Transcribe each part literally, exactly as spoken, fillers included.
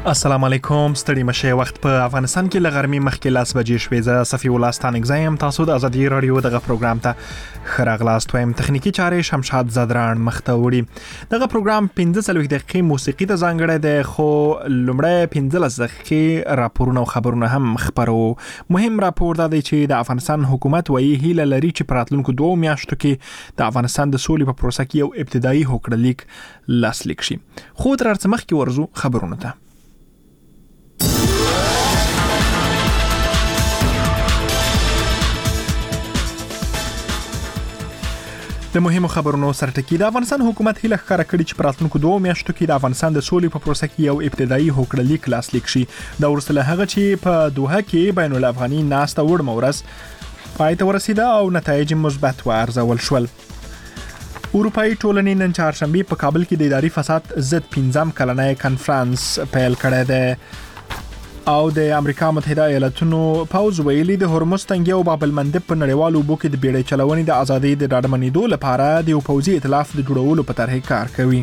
السلام علیکم، ستړي مشه. وخت په افغانستان کې لغرمې مخکې لاس بجې شوې. زه صفی الله ستانګزایم. تاسو د ازادي رادیو دغه پروګرام ته خراغلاست وایم. تخنیکی چارې شمشاد زدران مخته وړي. دغه پروګرام پنځه څلوېښت دقیقې موسیقي ته ځانګړی دی، خو لومړی پنځلس دقیقې راپورونه او خبرونه هم خپرو. مهم راپور دا دی چې د افغانستان حکومت وایي هیله لري چې په راتلونکو دوو میاشتو کې د افغانستان د سولې په پروسه کې یو ابتدایي هوکړه لیک لاسلیک شي. خو تر هر څه مخکې ورځو خبرونه ته. د مهمو خبرونو سرټکی. د افغانستان حکومت هیله ښکاره کړې چې په راتلونکو دوو میاشتو کې د افغانستان د سولې په پروسه کې یو ابتدایي هوکړه لیک لاسلیک شي. دا وروسته له هغه چې په دوحه کې بین الافغاني ناسته وړمه ورځ پای ته ورسېده او نتایج مثبت وارزول شول. اروپایي ټولنې نن چهارشنبه په کابل کې د اداري فساد ضد پنځم کلنی کنفرانس پیل کړی دی او د امریکا متحده ایالاتونو پوز ویلي د هرمز تنګي او باب المندب په نړیوالو اوبو کې د بیړۍ چلونې د ازادۍ د ډاډمنېدو لپاره د یو پوځي ائتلاف د جوړولو په طرح کار کوي.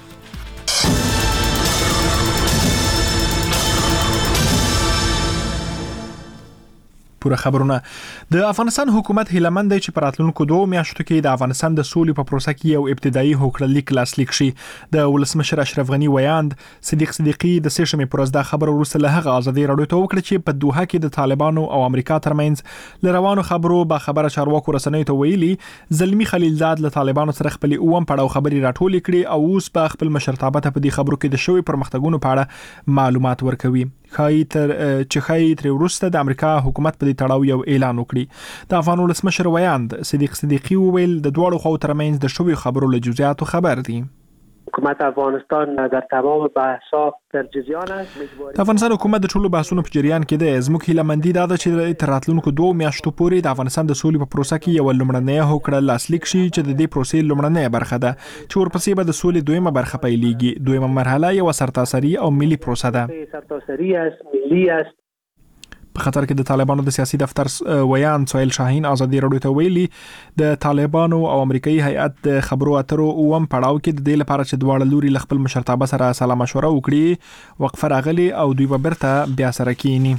پوره خبرونه. د افغانستان حکومت هیلمند دی چې په راتلونکو دوو میاشتو کې د افغانستان د سولې په پروسه کې یو ابتدایي هوکړه لیک لاسلیک شي. د ولسمشر اشرف غنی ویاند صدیق صدیقی د سشمې پر ورځ دا خبر وروسته له هغه ازادي رادیو ته وکړه چې په دوحه کې د طالبانو او امریکا ترمنځ لروانو خبرو با خبره چارواکو رسنیو ته ویلي زلمی خلیلزاد له طالبانو سره خپل اوم پړاو خبري راټول کړي او اوس په خپل مشرتابه ته په دې خبرو کې د شوی پرمختګونو په اړه معلومات ورکوي. خای تر چې خای تر وروسته د امریکا حکومت په دې تړاو یو اعلان وکړي. د افغان ولسمشر ویاند صدیق صدیقی وویل د دوړو خو ترمنځ د شوی خبرو له جزئیاتو خبر دي. حکومت افغانستان در تمام بحث‌ها در جریان است. د افغانستان حکومت د ټولو بحثونو په جریان کې دی. زموږ هیلمندي دا ده چې تر راتلونکو دوه میاشتو پورې د افغانستان د سولې په پروسه کې یو لومړنۍ هوکړه لاسلیک شي چې د دې پروسې لومړنۍ برخه ده چې ورپسې به د سولې دویمه برخه پیلېږي. دویمه مرحله یو سرتاسري او ملي پروسه ده. سرتاسري است، ملي است. په خطر کې د طالبانو د سیاسي دفتر ویان سویل شاهین ازادي رادیو ته ویلي د طالبانو او امریکایي هیئت د خبرو اترو اوم پړاو کې د دې لپاره چې دواړه لوري له خپل مشرتابه سره سلا مشوره وکړي وقفه راغلي او دوی به بیرته بیا سره کینی.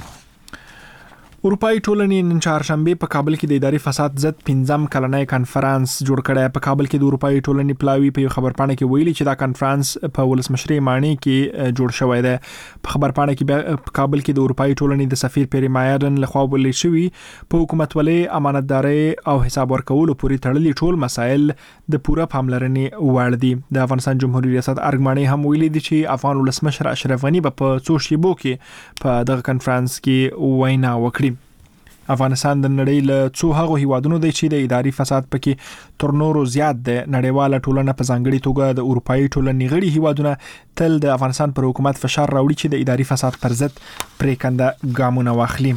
اروپایي ټولنې نن چهارشنبه په کابل کې د اداري فساد ضد پنځم کلنی کنفرانس جوړ کړی. په کابل کې د اروپایي ټولنې پلاوی په خبرپاڼه کې ویلي چې دا کنفرانس په ولسمشری مانی کې جوړ شوی دی. په خبرپاڼه کې په کابل کې د اروپایي ټولنې د سفیر پیری مایرن لخوا ویل شوی په حکومتولۍ، امانتداري او حساب ورکولو پورې تړلي ټول مسایل د پوره پاملرنې وړ دي. د افغانستان جمهوریت ریاست ارګماني هم ویلي دي چې افغان ولسمشر اشرف غنی په څو شیبو کې په دغه کنفرانس کې وینا وکړي. افغانستان د نړۍ له څو هغو هیوادونو دی چې د اداري فساد پکې تر نورو زیات دی. نړیواله ټولنه په ځانګړي توګه د اروپایي ټولنې غړي هیوادونه تل د افغانستان پر حکومت فشار راوړي چې د اداري فساد پر ضد پریکنده ګامونه واخلي.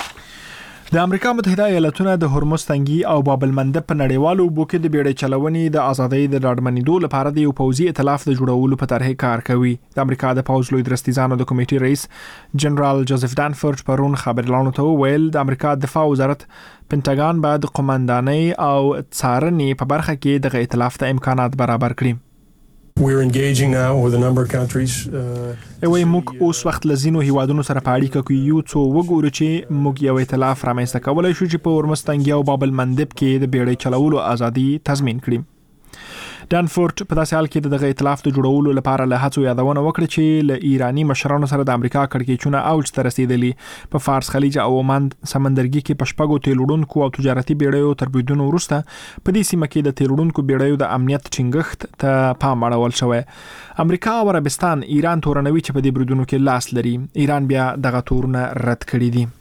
د امریکا متحده ایالاتونو د هرمز تنګي او باب المندب په نړیوالو اوبو کې د بیړۍ چلونې د ازادۍ د ډاډمنېدو لپاره د یو پوځي ائتلاف د جوړولو په طرح کار کوي. د امریکا د پوځ لوی درستیزانو د کمیټې رئیس جنرال جوزف دانفورد پرون خبرلاڼو ته وویل د امریکا دفاع وزارت پنټاګان به د قومندانۍ او څارنې په برخه کې د ائتلاف ته امکانات برابر کړي. We're engaging now with a number of countries. اوی موږ اوس وخت لزینو هیوادونو سره په اړیکه کې یو څو وګورو چې موږ یو ائتلاف رامنځته کولای شو چې په هرمز تنګي او باب المندب کې د بیړۍ چلولو ازادي تضمین کړي. دانفورد په داسې حال کې دغه ائتلاف د جوړولو لپاره له هڅو یادونه وکړه چې له ایرانی مشرانو سره د امریکا کړکېچونه اوج ته رسیدلي. په فارس خلیج او عمان سمندرګي کې په شپږو تیل وړونکو او تجارتي بیړیو تربیدونو وروسته په دې سیمه کې د تیل وړونکو بیړیو د امنیت ټینګښت ته پام اړول شوی. امریکا او عربستان ایران تورنوي چې په دې بریدونو کې لاس لري. ایران بیا دغه تورونه رد کړي دي.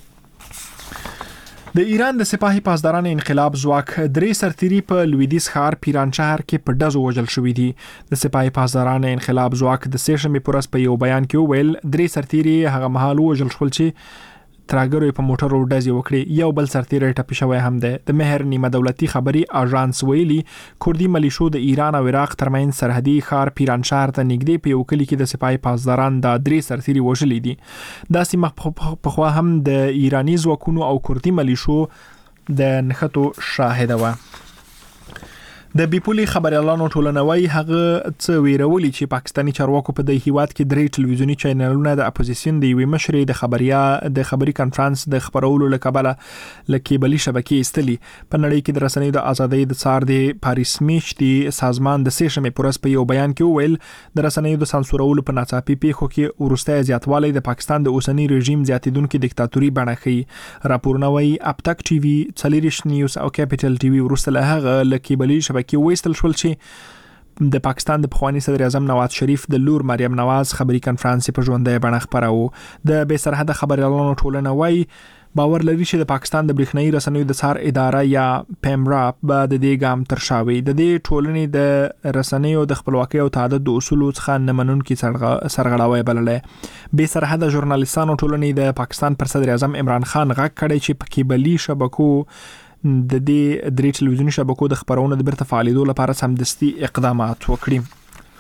د ایران د سپاهي پاسداران انقلاب ځواک درې سرتیري په لویدیځ ښار پیران شهر کې په ډزو وژل شوي دي. د سپاهي پاسداران انقلاب ځواک د سشنبه پر ورځ په یو بیان کې وویل درې سرتیري هغه مهال وژل شول چې تراګرو په موټرو ډزې وکړي. یو بل سرتیری ټپي شوی هم دی. د مهر نیمه دولتي خبري اژانس ویلي کوردي ملیشو د ایران او عراق ترمنځ سرحدي ښار پیران شهر ته نږدې په یو کلی کې د سپاهي پاسداران د درې سرتیري وژلي دي. دا سیمه په خوا هم د ایرانی ځواکونو او کوردي ملیشو د نښتو شاهده و. د بیپولي خبريالانو ټولنوي هغه څه ویرولي چې پاکستاني چارواکو په د هیواد کې درې ټلویزیونی چینلونه د اپوزیشن د یوې مشرې د خبریا د خبري کانفرنس د خبرولو لکبله لکیبلي شبکې استلي په نړۍ کې د رسنیو د ازادۍ د څار د پاریس میشتي سازمان د سیشمې پورس په یو بیان کې وویل د رسنیو د سانسورولو په ناڅاپي پیښو کې ورسته زیاتوالی د پاکستان د اوسنی رژیم زیاتیدونکو دیکتاتوري بڼه ښيي. راپورونه وايي اپتک ټي وي، څلریش نیوز او کیپټل ټي وي ورسته له هغه لکیبلي شبکې کې وېستل شول چې د پاکستان د پخوانی صدر اعظم نواز شریف د لور مریم نواز خبري کانفرنس په ژوندۍ بڼه خبرو. د بې سرحده خبريالانو ټولنه وايي باور لري چې د پاکستان د برېښنايي رسنیو د څار اداره یا پیمرا به د دې ګام تر شاوي د دې ټولنې د رسنیو د خپلواکۍ او تعدد د اصولو څخه نمنونکي سرغړاوی بللې. بې سرحده ژورنالیستانو ټولنې د پاکستان پر صدر اعظم عمران خان غږ کړی چې په کیبلي شبکو د دې درې ټلویزیونی شبکو د خبرونو د بیرته فعالیدو لپاره سمدستي اقدامات وکړي.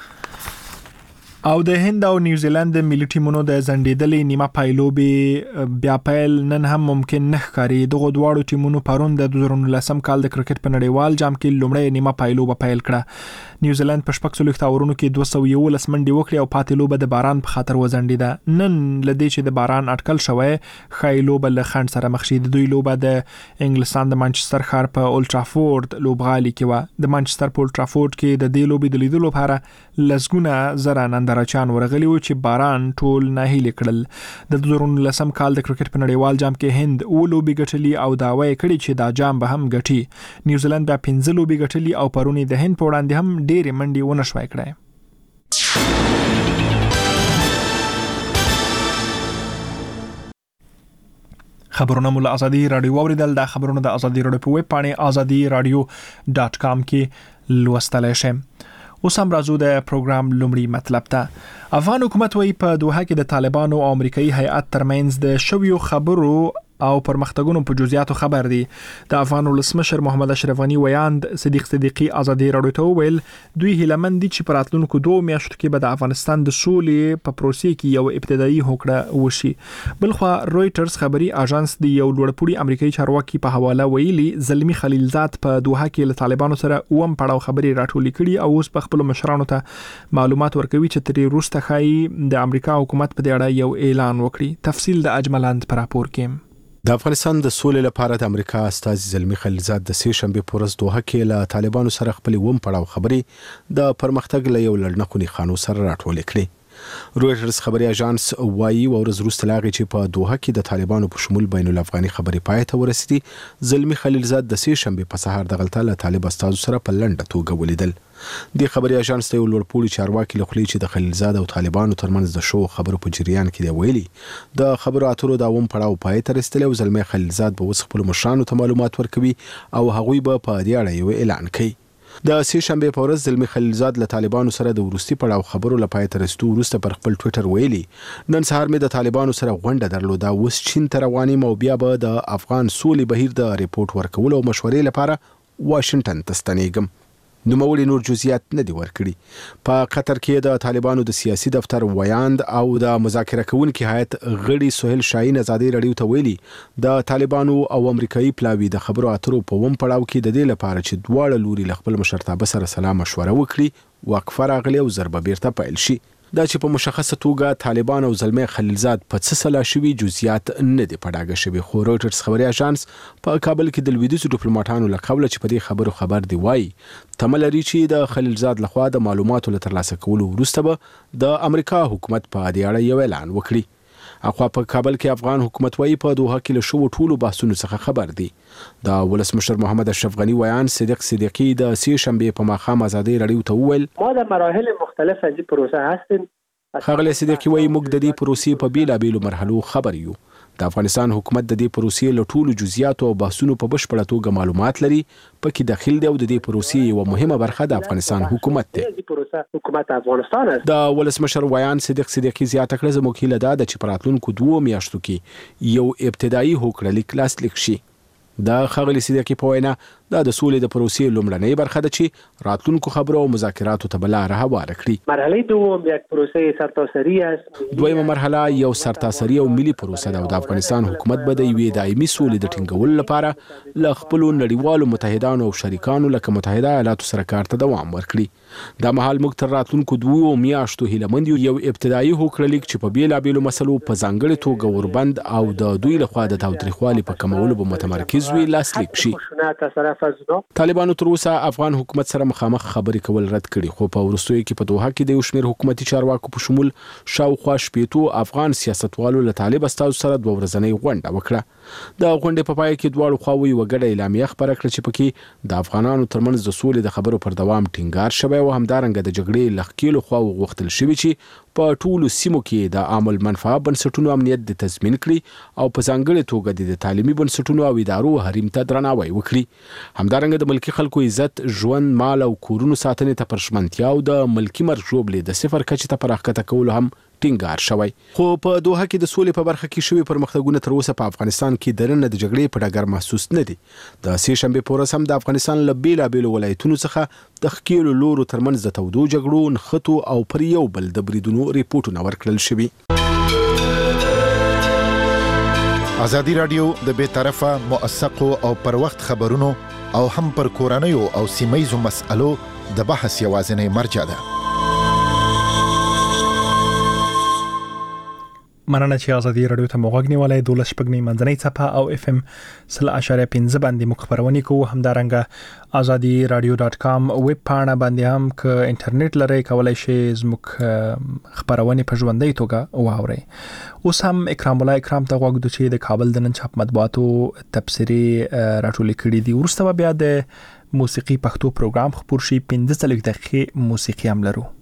او د هند او نیوزیلند د ملي ټیمونو د زندېدلې نیمه پایلوبې بیا پیل نن هم ممکن نه ښکاري. دغه دواړو ټیمونو پرون د دوه زره نولسم کال د کرکټ په نړیوال جام کې لومړی نیمه پایلوبه پیل کړه. نیوزیلند په شپږ څلوېښت اورونو کې دوه سوه یولس منډې وکړې او پاتې لوبه د باران په خاطر وځنډېده. نن لدې چې د باران اټکل شوی ښایي لوبه له خنډ سره مخ شي. د دوی لوبه د انګلستان د مانچستر ښار په اولټرافورد لوبغالي کې و. د مانچستر په اولټرافورد کې د دې لوبې د لیدلو لپاره لسګونه زره نندارچیان ورغلي و چې باران ټول ناهیلي کړل. د دوه زره نولسم کال د کرکټ په نړیوال جام کې هند او لوبې ګټلي او داوا یې کړې چې دا جام به هم ګټي. نیوزیلند بیا پنځه لوبې ګټلي او پرونی د هند په وړاندې هم ډېرې منډې ونه شوای کړای. خبرونه مول ازادي رادیو اوریدل. دا خبرونه د ازادي رادیو په ویب پاڼه ازادي رادیو ډاټ کام کې لوستلای شئ. اوس هم راځو د پروګرام لومړی مطلب ته. افغان حکومت وايي په دوحه کې د طالبانو او امریکایي هیئت ترمنځ د شویو خبرو او پرمختګونو په جزئیاتو خبر دي. د افغان ولسمشر محمد اشرف غنی ویاند صدیق صدیقی ازادي رادیو ته ویل دوی هیلمن دي چې پراتلونکو دوه میاشتو کې به د افغانستان د سولې په پروسې کې یو ابتدایي هوکړه وشي. بلخوا رويټرز خبري اژانس د یو لوړپوړي امریکایي چارواکي په حواله ویلي زلمی خلیلزاد په دوحه کې له طالبانو سره اوم پړاو خبري راټولې کړي او اوس په خپل مشرانو ته معلومات ورکوي چې ترې وروسته خایي د امریکا حکومت په دې اړه یو اعلان وکړي. تفصیل د اجملاند پر راپور کې. د افغانستان د سولې لپاره د امریکا استازي زلمی خلیلزاد د سې شنبه پورز دوحه کې له طالبانو سره خپل ووم پړاو خبري د پرمختګ له یو لړنکونی خانو سره راټولې کړې. رويټرز خبري اژانس وايي ورځ وروسته لاغي چې په دوحه کې د طالبانو په شمول بین الافغاني خبري پای ته ورسېدي. زلمی خلیلزاد د سې شنبه په سهار د غلطه له طالب استازو سره په لنډه توګه ولیدل. د خبري اژانس ته یو لوړپوړي چارواکي لخوا چې د خلیلزاد او طالبانو ترمنځ د شو خبرو په جریان کې دی ویلي د خبرو اترو د اوم پړاو پای ته رسیدلی او زلمی خلیلزاد به اوس خپل مشرانو ته معلومات ورکوي او هغوی به په دې اړه یو اعلان کوي. د سې شنبه په ورځ زلمی خلیلزاد له طالبانو سره د ورستي پړاو خبرو لپاره تر رسټو ورسته پر خپل ټوئیټر ویلي نن سهار مې د طالبانو سره غونډه درلوده اوس چین ته روانم او بیا به د افغان سولې بهیر د ریپورت ورکولو او مشورې لپاره واشنگټن ته ستنېږم. نوموړي نور جزئیات نه دي ورکړي. په قطر کې د طالبانو د سیاسي دفتر ویاند او د مذاکره کوونکي هیئت غړي سهیل شاهین ازادي رادیو ته ویلي د طالبانو او امریکایي پلاوی د خبرو اترو په ووم پړاو کې د دې لپاره چې دواړه لوري له خپل مشرتابه سره سلا مشوره وکړي وقفه راغلي او ضربه بیرته پیل شي. دا چې په مشخصه توګه طالبان او زلمی خلیلزاد په څه سلا شوي جزئیات نه دي په ډاګه شوي. خو رويټرز خبري اژانس په کابل کې د لویدیځ ډیپلوماټانو له قبله چې په دې خبرو خبر دی وایي تمه لري چې د خلیلزاد لخوا د معلوماتو له ترلاسه کولو وروسته به د امریکا حکومت په دې اړه یو اعلان وکړي. اخوا په کابل کې افغان حکومت وايي په دوحه کې له شو ټولو بحثونو څخه خبر دی. د ولسمشر محمد اشرف غنی ویان صدیق صدیقی د سې شنبه په ماښام ازادي رادیو ته وویل ما در مراحل مختلف از این پروسه هستیم. خغلی صدیقی وايي موږ د دې پروسې په بیلابیلو مرحلو خبر یو. د افغانستان حکومت د دې پروسې له ټولو جزئیاتو او بحثونو په بشپړه توګه معلومات لري. پکې داخل دی او د دې پروسې یو مهمه برخه د افغانستان حکومت دی. حکومت افغانستان است. د ولسمشر ویان صدیق صدیقی زیاته کړه زموږ هیله ده چې په راتلونکو دوه میاشتو کې یو ابتدایي هوکړه لیک لاسلیک شي. د خغلی صدیقی په وینا دا د سولې د پروسې لومړنۍ برخه ده چې راتلونکو خبرو او مذاکراتو ته بل لار هواره کړي. مرحله دوم یک پروسه سرتاسری است. دویمه مرحله یو سرتاسری او ملي پروسه ده او د افغانستان حکومت به د یوې دایمي سولې د ټینګولو لپاره له خپلو نړیوالو متحدانو او شریکانو لکه متحده ایالاتو سره کار ته دوام ورکړي. دا مهال موږ تر راتلونکو دوو میاشتو هیله مند یو ابتدایي هوکړلیک چې په بیلابېلو مسلو په ځانګړې توګه وربند او د دوی لخوا د تاوتریخوالي په کمولو به متمرکز وي لاسلیک شي. طالبانو تر اوسه افغان حکومت سره مخامخ خبرې کول رد کړي، خو په وروستیو کې په دوحه کې د یو شمېر حکومتي چارواکو په شمول شاوخوا شپېتو افغان سیاستوالو له طالب استازو سره دوه ورځنۍ غونډه وکړه. د غونډې په پای کې دواړو خواوو یوه ګډه اعلامیه خپره کړه چې پکې د افغانانو ترمنځ د سولې د خبرو پر دوام ټینګار شوی او همدارنګه د جګړې له ښکېلو خواوو غوښتل شوي چې په ټولو سیمو کې د عامل منفعه بنسټونو امنیت د تضمین کړي او په ځانګړې توګه د تعلیمي بنسټونو او ادارو حریم ته درناوی وکړي. همدارنګه د ملکي خلکو عزت، ژوند، مال او کورونو ساتنې ته پر ژمنتیا او د ملکي مرګ ژوبلې د صفر کچې ته پراخکته کولو هم ټینګار شوی. خو په دوحه کې د سولې په برخه کې شوي پرمختګونه تر اوسه په افغانستان کې درنه د جګړې په ډګر محسوس نه دي. د سې شنبې په ورځ هم د افغانستان له بیلابېلو ولایتونو څخه د ښکېلو لورو ترمنځ د تودو جګړو، نښتو او پر یو بل د بریدونو ریپورټونه ورکړل شوي. ازادي راډیو د بې طرفه، موثقو او پر وخت خبرونو او هم پر کورنیو او سیمه‌یزو مسألو د بحث یوازینۍ مرجع ده. مننه چې ازادي راډیو ته موږ غوښنیولای دولس شپږ منځنۍ صفحه او اف ام صفر اشاریه پنځه باندې مخبرونه کوو. همدارنګه ازادي رادیو ډاټ کام ویب پاڼه باندې هم ک انټرنیټ لري کولای شئ زموږ خبرونه په ژوندۍ توګه واورئ. اوس هم اکرام الله اکرام ته غوښتو چې د کابل د نن چاپ مطبوعاتو تبصرې راټول کړي دي. ورسته بیا د موسیقي پښتو پروګرام خبر شي پنځه څلوېښت دقیقې موسیقي هم لرو.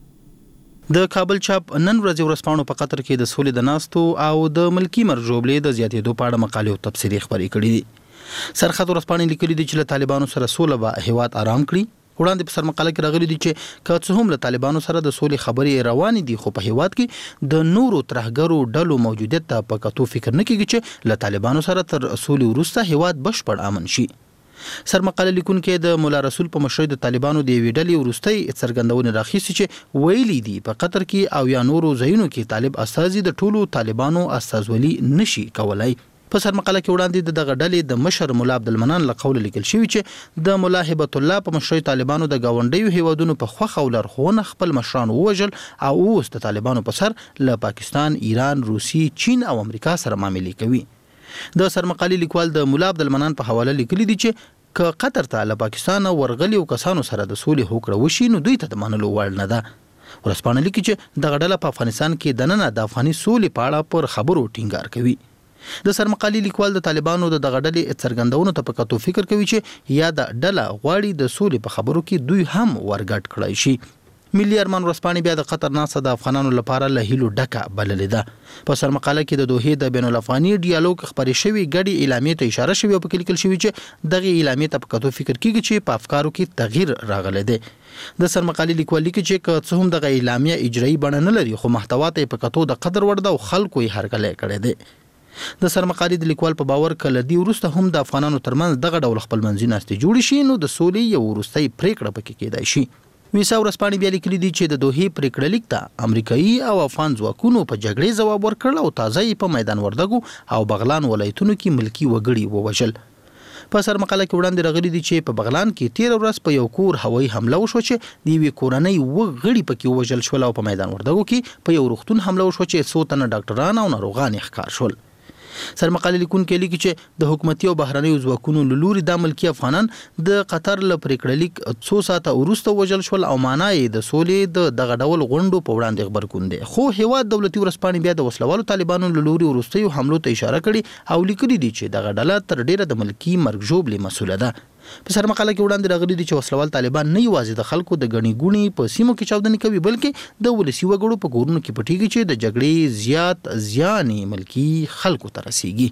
د کابل چاپ نن ورځ ورسپانو په قطر کې د سولې د ناستو او د ملکی مرجوبلې د زیاتېدو په اړه مقالې او تبصرې خبرې کړې دي. سرحد ورسپانې لیکلي دي چې له طالبانو سره سوله به هیواد آرام کړي. وړاندې په سرمقاله کې راغلي دي چې که څه هم له طالبانو سره د سولې خبرې روانې دي، خو په هیواد کې د نورو ترهګرو ډلو موجودیت ته په کتو فکر نه کیږي چې له طالبانو سره تر سولې وروسته هیواد بشپړ امن شي. سرمقاله لیکونکو د مولا رسول په مشرۍ د طالبانو د یوې ډلې وروستۍ څرګندونه راخیستې چې ویلي دي په قطر کې او یا نورو ځایونو کې طالب استازي د ټولو طالبانو استازولي نشي کولای. په سرمقاله کې وړاندې دغه ډلې د مشر مولا عبدالمنان له قوله لیکل شوی چې د مولا هبت الله په مشرۍ طالبانو د گاونډیو هیوادونو په خوخه او لارښوونه خپل مشران ووژل او اوس د طالبانو په سر له پاکستان، ایران، روسي، چین او امریکا سره معاملې کوي. د سرمقالي لیکوال د مولا عبدالمنان په حواله لیکلي دي چې که قطر ته له پاکستان ورغلي او کسانو سره د سولې هوکړه وشي نو دوی ته د منلو وړ نه ده. ورسپانه لیکي چې دغه ډله په افغانستان کې دننه د افغاني سولې په اړه پر خبرو ټینګار کوي. د سرمقالي لیکوال د طالبانو د دغه ډلې څرګندونو ته په کتو فکر کوي چې یا د ډله غواړي د سولې په خبرو کې دوی هم ورګډ کړی شي. ملي ارمان ورسپانې بیا د قطر ناسه د افغانانو لپاره له هیلو ډکه بللې ده. په سرمقاله کې د دوحې د بین الافغاني ډیالوګ خبرې شوی غړي اعلامیه ته اشاره شوی او په کې لیکل شوی چې دغه اعلامیه ته په کتو فکر کیږي چې په افکارو کې تغییر راغلی دی. د سرمقالي لیکوال لیکي چې که څه هم دغه اعلامیه اجرایی بڼه نه لري، خو محتوا ته په کتو د قدر وړ ده او خلکو یې هرکلی کړی دی. د سرمقالي د لیکوال په باور کله دی ورسته هم د افغانانو ترمنځ دغه ډول خپل منځي ناستې جوړ شي نو د سولې یو وروستۍ پریکړه پکې کېدای شي. ویسا ورسپانې بیا لیکلي دي چې د دوحې پریکړه لیک ته امریکایي او افغان ځواکونو په جګړې ځواب ورکړ او تازه یې په میدان وردګو او بغلان ولایتونو کې ملکی وګړي ووژل. په سرمقاله کې وړاندې راغلي دي چې په بغلان کې تیر ورځ په یو کور هوایي حمله وشوه چې د یوې کورنۍ وګړي پکې ووژل شول او په میدان وردګو کې په یو روغتون حمله وشوه چې څو تنه ډاکټران او ناروغان یې ښکار شول. سرمقاله لیکونکو لیکي چې د حکومتي او بهرنیو ځواکونو له لوري د ملکی افغانان د قطر له پریکړه لیک څو ساعته وروسته وژل شول او معنا یې د سولې د دغه ډول غونډو په وړاندې خبرګون دی. خو هیواد دولتي ورسپانې بیا د وسلوالو طالبانو له لوري وروستیو حملو ته اشاره کړې او لیکلي دي چې دغه ډله تر ډیره د ملکی مرګ ژوبلې مسوله ده. په سرمقاله کې وړاندې راغلي دي چې وسلوال طالبان نه یوازې د خلکو د غنی ګونی په سیمو کې چاودنې کوي بلکې د ولسی وګړو په کورونو کې پټیږي چې د جګړې زیات زیان ملکی خلکو ته رسیږي.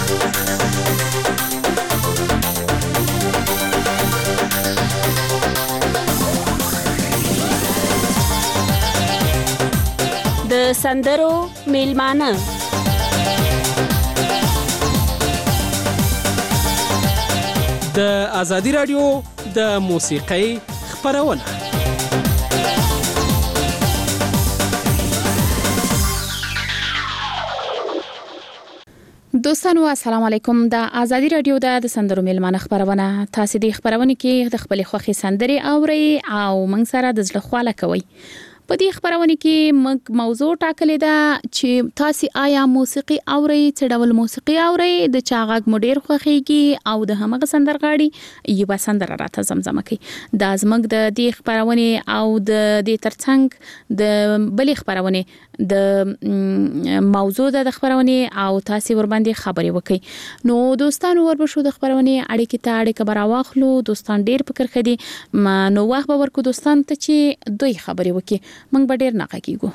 د سندرو میلمانه د د ازادي رادیو د موسیقۍ خبرونه. دوستانو السلام علیکم. د ازادي رادیو د سندرو میلمانه خبرونه. تاسو د خبرونه کې د خپل خوخي سندري اوري او موږ سره د زړه خواله کوي. په دې خبرونه کې موږ موضوع ټاکلې ده چې تاسو آیا موسیقي اوري، څه ډول موسیقي اوري، د چا غږ مو ډیر خوښیږي او د همغه سندرغاړي یو سندره راته زمزمه کوي. دا زموږ د دې خبرونه او د دې ترڅنګ د بلې خبرونه د موضوع د خبرونه او تاسو ور باندې خبرې وکړي. نو دوستانو وربشو د خبرونه اړیکې ته اړیکه براواخلو. دوستان ډیر فکر خدي نو وخت به ورکو دوستان ته چې دوی خبرې وکړي. منګ به ډیر نه کېږو.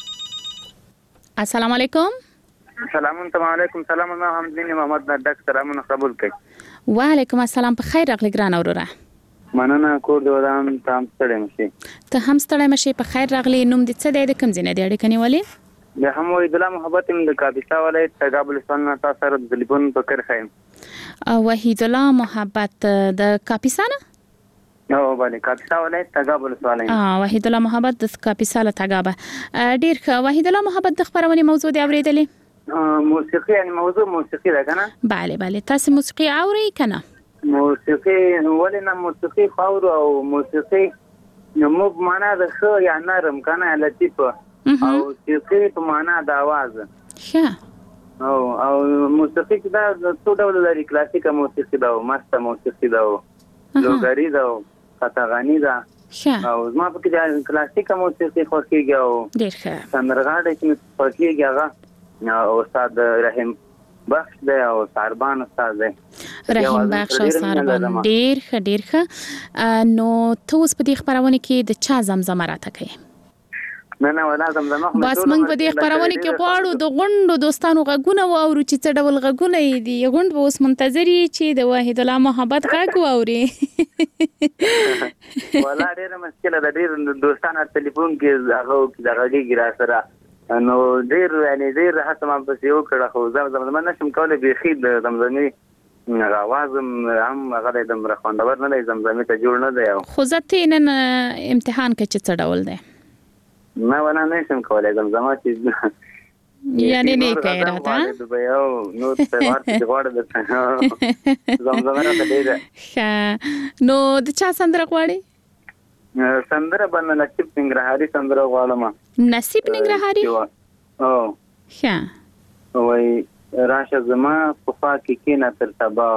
السلام علیکم. السلام علیکم. سلام الله حمدین محمد ډاکټر سلامونه قبول کړئ. وعلیکم السلام. په خیر راغلی ګران اوروره. مننه کور د ودان تام ستړی مشي. ته هم ستړی مشي. په خیر راغلی. نوم دې څه دی؟ د کوم ځای نه دی اړیکه نیولې؟ د هم وحید الله محبت د کاپیسا ولایت تګاب بلوچستان تاسو سره د تلیفون په کر خایم. وحید الله محبت د کاپیسا نه؟ نو باندې کاپیسا ولایت تګاب بلوچستان. اه وحید الله محبت د کاپیسا له تګاب. ډیر ښه. وحید الله محبت د خبرونه موضوع دی اوریدلې؟ موسیقي یعنی موضوع موسیقي ده کنه؟ bale bale. تاسو موسیقي اورئ کنه؟ موسیقي ولې نه موسیقي خاور او موسیقي نو موږ معنا د خو یا نرم کنه لطیف او موسیقي په معنا د आवाज. ښه. او او موسیقي دا څو ډول لري. کلاسیکه موسیقي ده او مست موسیقي ده او لوګری ده او قطغانی ده. ښه. او زما په کې د کلاسیکه موسیقي خوښیږي او ډیر ښه. سندرغاړي چې خوښیږي هغه او استاد رحیم بخش دی او ساربان استاد دی. رحیم بخش او ساربان ډیر ښه ډیر ښه. نو ته اوس په دې خبرونه کې د چا زمزمه راته کوي؟ نه نه ولا زمزمه خو بس موږ په دې خبرونه کې غواړو د غونډو دوستانو غږونه واورو چې څه ډول غږونه دي. غونډ به اوس منتظر یي چې د وحید الله محبت غږ واوري. ولا ډېر مشکل ده. ډېر دوستانو ټلیفون کې هغه کې د غږی را سره نو ډېر یعنی ډېر هڅه ما په یو کړه خو زمزمه نشم کولای. بيخي د زمزمه غواز هم هغه د مرخوندور نه د زمزمه ته جوړ نه دی. خو ځته نن امتحان کې چې څه ډول دی؟ نه ونه نشم کولای زمزمه چې یعنی نه کوي راته. یو نو څه ورته غواړم د زمزمه راته ډیره. ښه. نو د چا سندره غواړي؟ سندره باندې نصیب ننګرهاري سندره غواړم. نصیب ننګرهاري؟ او ښه. وای راشه زما په خوا کې کینه تر سبا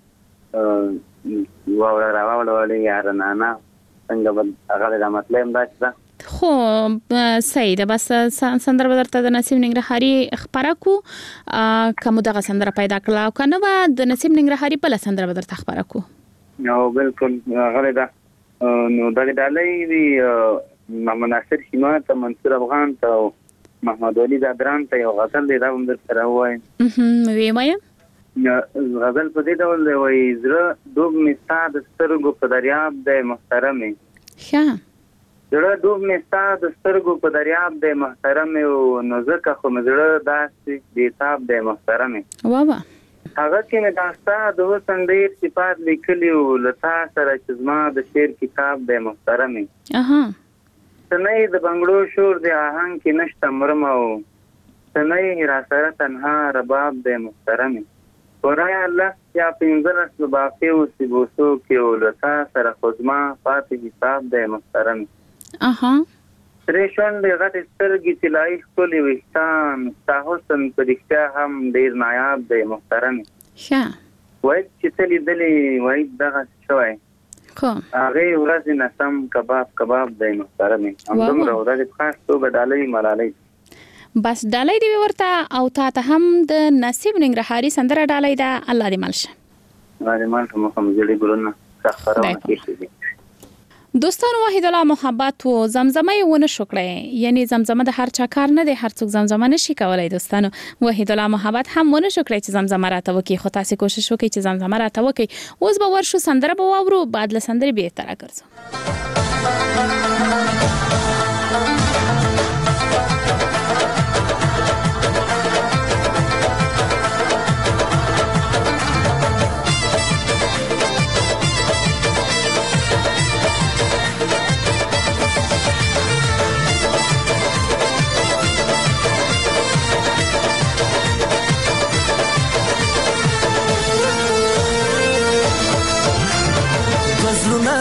واوره راوړلې یار نه نه څنګه به هغه د مطلب دا چې خو صحیح ده. بس سندره بدرته د نصیب ننګرهاري خبره کو کوم دغه سندره پیدا کړه او کنه به د نصیب ننګرهاري په سندره بدرته خبره کو. نو بالکل هغه ده. نو دغه ډالۍ دی محمد ناصر شیما ته منصور افغان ته محمد علي زادران ته یو غزل دی دا هم در سره وای. هم وی مایم غزل په دې ډول دی وای زړه دوب مستا د سترګو په دریاب دی محترمه. ښه. زړه دوب مستا د سترګو په دریاب دی محترمه او نو ځکه خو مزړه داسې بیتاب دی محترمه. واه هغه کې مې داستا د حسن ډېر صفات لیکلي او لتا سره چې زما د شعر کتاب دی محترمه. اها. سنې د بنگړو شور دی آهنګ کې نشته مرمه او سنې را سره تنها رباب دی محترمه. ورای الله یا پینځلس باقي او سبوسو کې او لتا سره خدما پاتې حساب دی محترمه. اها. تریشن د غټ سترګې تلای خپل وستان تا حسن په دښتا هم ډیر نایاب دی محترم. ښه. وای چې تلې دلې وای دغه شوی خو هغه ورځ نسم کباب کباب دی محترم. هم دومره ورځ خاص توګه ډالۍ ملالۍ. بس ډالۍ دی ورته او تا ته هم د نصیب ننګرهاري سندره ډالۍ ده. الله دې مالشه. الله دې مالشه. مخم جوړي ګلونه سخرونه کیږي. دوستانو وحید الله محبت و زمزمه ونه شکړه. یعنی زمزمه د هر چا کار نه دی. هر څوک زمزمه نشي کولای. دوستانو وحید الله محبت هم ونه شکړه چې زمزمه راته وکي. خو تاسو کوشش وکړئ چې زمزمه راته وکي. اوس به ورشو سندره به واورو. بعد له سندرې به تر راګرځو.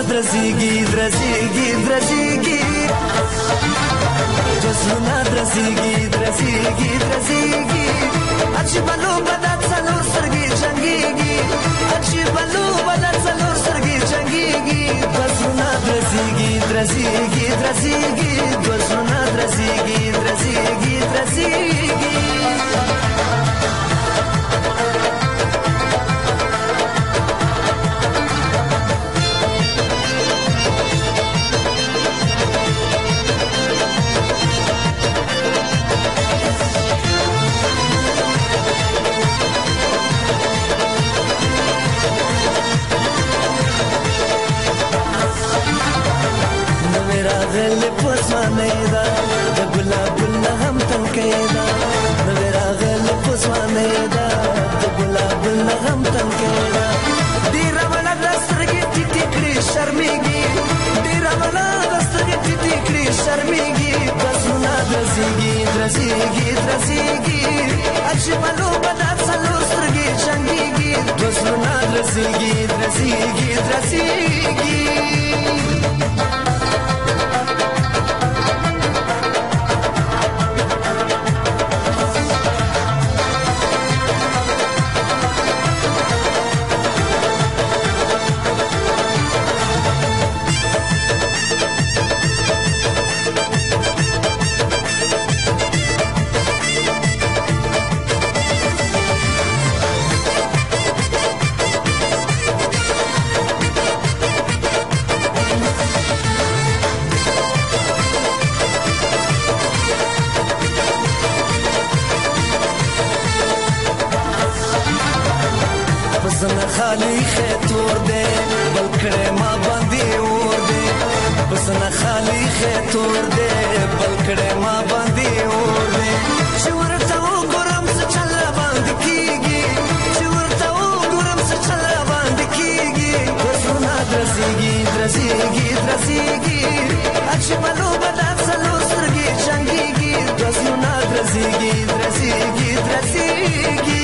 درزيږي درزيږي درزيږي دوسونه درزيږي درزيږي درزيږي اچي بلو بدات څلور سترګې جنگيږي اچي بلو بدات څلور سترګې جنگيږي دوسونه درزيږي درزيږي درزيږي دوسونه درزيږي درزيږي درزيږي غل پسمانه دا د ګلاب هم تنکیدا نویرا غل پسمانه دا د ګلاب هم تنکیدا ډیر ولا دسترګې ټیټې کړې شرمېږي ډیر ولا دسترګې ټیټې کړې شرمېږي پسونه درزيږي درزيږي درزيږي اجملو بدات څلور سترګې جنگيږي پسونه درزيږي درزيږي درزيږي خالی خطور دے بلکڑے ماں باندی اور دے بسنا خالی خطور دے بلکڑے ماں باندی اور دے شورتا او گرم سے چلا باند کیگی شورتا او گرم سے چلا باند کیگی بسنا درزیگی درزیگی درزیگی اچملو بدات سلو سرگی چنگیگی بسنا درزیگی درزیگی درزیگی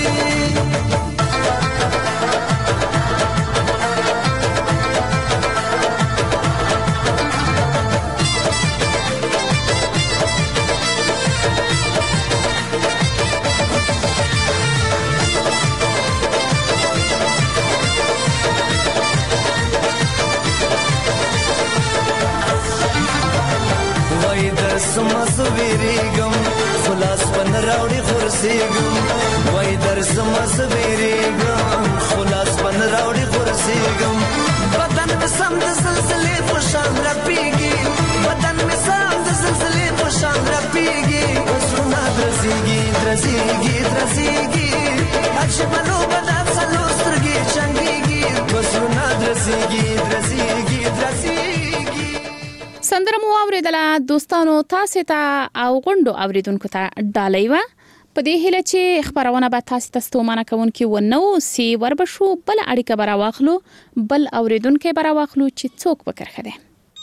سمس ویریګم خلاص پن راوړي خورسيګم وای در سمس ویریګم خلاص پن راوړي خورسيګم بدن می سم د زلزلې په شان رپیږي بدن می سم د زلزلې په شان رپیږي وسونه درزيږي درزيږي درزيږي اجملو بدات سلو سترګې چنګيږي وسونه درزيږي درزيږي درزيږي سندره مو اوریدله دوستانو تاسو ته او غونډو اوریدونکو ته ډالۍ و په دې هیله چې خبرونه به تاسو ته ستومانه کوونکې و نو سی وربشو بل اړیکه برا واخلو بل اوریدونکو برا واخلو چې څوک وکړه ده.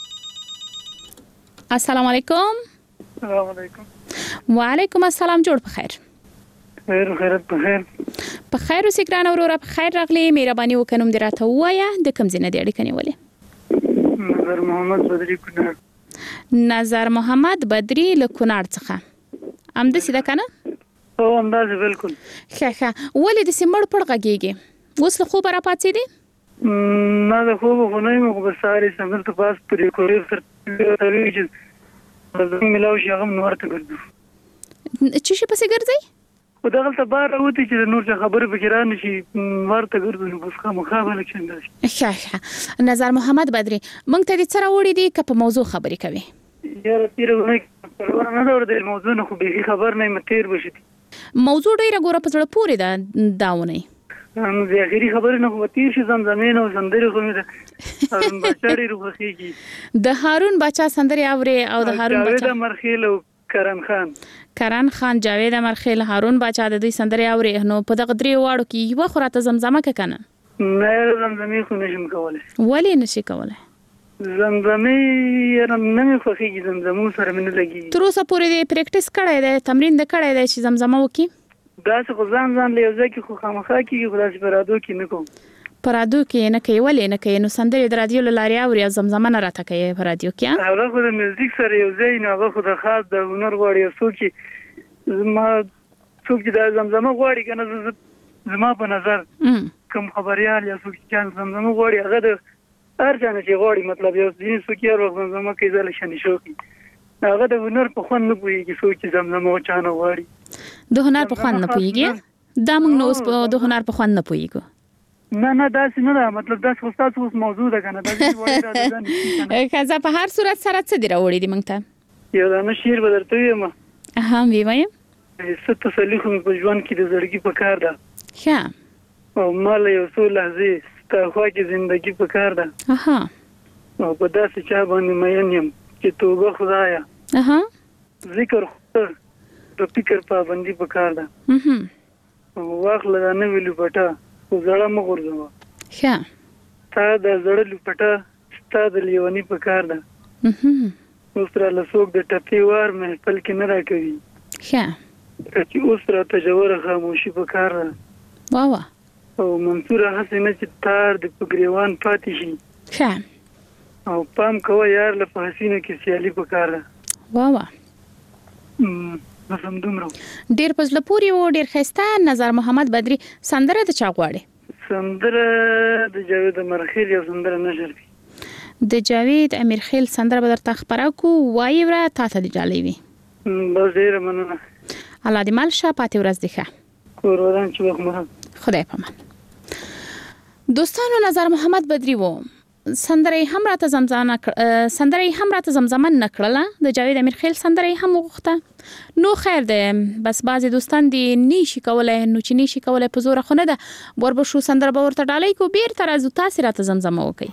السلام علیکم. السلام علیکم. وعلیکم السلام. جوړ په خیر. خیر خیرت په خیر. په خیر اوسې ګران وروره په خیر راغلی. مهرباني وکړم دې راته وایا د کوم ځای نه دی اړیکه نیولې؟ نظر محمد بدری کونړ. نظر محمد بدری له کونړ څخه. ام د سیده کنه؟ او اندازه بالکل. ښه ښه. ولې د سیمړ پړ غږیږي؟ اوس له خوب را پاتې دي؟ نه د خوب خو نه یم، خو به سهار یې څنګه ته پاس پرې کورې سره تلوي چې زه ملاو شي هغه نور ته ګرځو. چې شي پسې ګرځي؟ خو دغلته بار راوتی چې نور څه خبره پکې را نشي ورته ګرځو نو بس خامخا به لکه څنګه شي. ښه ښه. نظر محمد بدری موږ ته دې څه راوړي دي که په موضوع خبرې کوي؟ یاره تېره اونۍ نه ده ورته موضوع نه، خو بیخي خبر نه یم تېر به شي. موضوع ډېره ګوره په زړه پورې ده دا اونۍ. نو د اخري خبرې نه خو به تېر شي. زمزمې نه او سندرې خو مې د هارون باچا ډېرې خوښېږي. د هارون باچا سندرې اورې او د هارون باچا جاوید امرخیل او کرن خان کرن خان جاوید امرخیل هارون باچا د دوی سندرې اورې. نو په دغه درې واړو کې یوه خو راته زمزمه که که نه؟ نه زمزمې خو نشم کولی. ولې نشي کولی؟ زمزمې یاره نه مې خوښېږي، زمزمو سره مې نه لګېږي. تر اوسه پورې دې پریکټس کړی دی، تمرین دې کړی دی چې زمزمه وکړي؟ داسې خو ځان ځان له یو ځای کې خو خامخا کېږي، خو داسې په رادیو کې نه کوم. پر رادیو کې نه کوي ولې نه کوي نو سندرې د رادیو لاري اوري او زمزمه نه راته کوي پر رادیو کې هغه خو د میوزیک سره یو ځای نه هغه خو د خاص د هنر غواړي او څوک زما څوک د زمزمه غواړي کنه زما په نظر کوم خبريال یا څوک چې زمزمه غواړي هغه د هر ځان چې غواړي مطلب یو ځین څوک یې ورغ زمزمه کوي ځل شنه شوقي هغه د هنر په خوند نه پوهیږي څوک چې زمزمه چانه غواړي د هنر په خوند نه پوهیږي دا موږ نو اوس په د هنر په خوند نه پوهیږو نه نه دا څه نه ده مطلب دا څه تاسو اوس موضوع ده کنه دا چې وایي راځي کزه په هر صورت سره څه دی راوړی دی مونږ ته یو دا شعر بدرته یم ها وی وایم ست تسلیخ په ژوند کې د زړګي په کار ده ښه او مال یو څو لحظې ستا خوا کې ژوندۍ په کار ده اها او په داسې چا باندې مین یم چې توبه خدایا اها ذکر خو د فکر پابندي په کار ده اها واخل دا نه ویلو پټه زړه مغورځو ښه تا د زړه لپټه ستا د لیونی په کار ده اوس را لسوک د ټپې وار محفل کې نه راکوي ښه چې اوس را تجوره خاموشي په کار ده وا وا او منصور حسینه چې تار د پګریوان پاتې شي ښه او پام کوه یار له حسینه کې سیالي په کار ده وا وا نظم دومره ډیر پزله پوری و ډیر خسته نظر محمد بدری سندره د چا غواړي سندره د جاوید امرخیل یو سندره نشر کی د جاوید امرخیل سندره بدر تخبره کو وای ورا تا ته دی جالي وي بس ډیر مننه الله دې مال شه پاتې ورځ دی ښه کور ودان چې وخت خدای پامان دوستانو نظر محمد بدری و سندره هم راته زمزمه سندره هم راته زمزمه نکړه د جاوید امرخیل سندره هم وغوښته نو خیر ده بس بعضی دوستان دی نشي کولای نو چې نشي کولای په زور خونه ده وربه شو سندره به ورته ډالۍ کو بیر تر از تاسو راته زمزمه وکي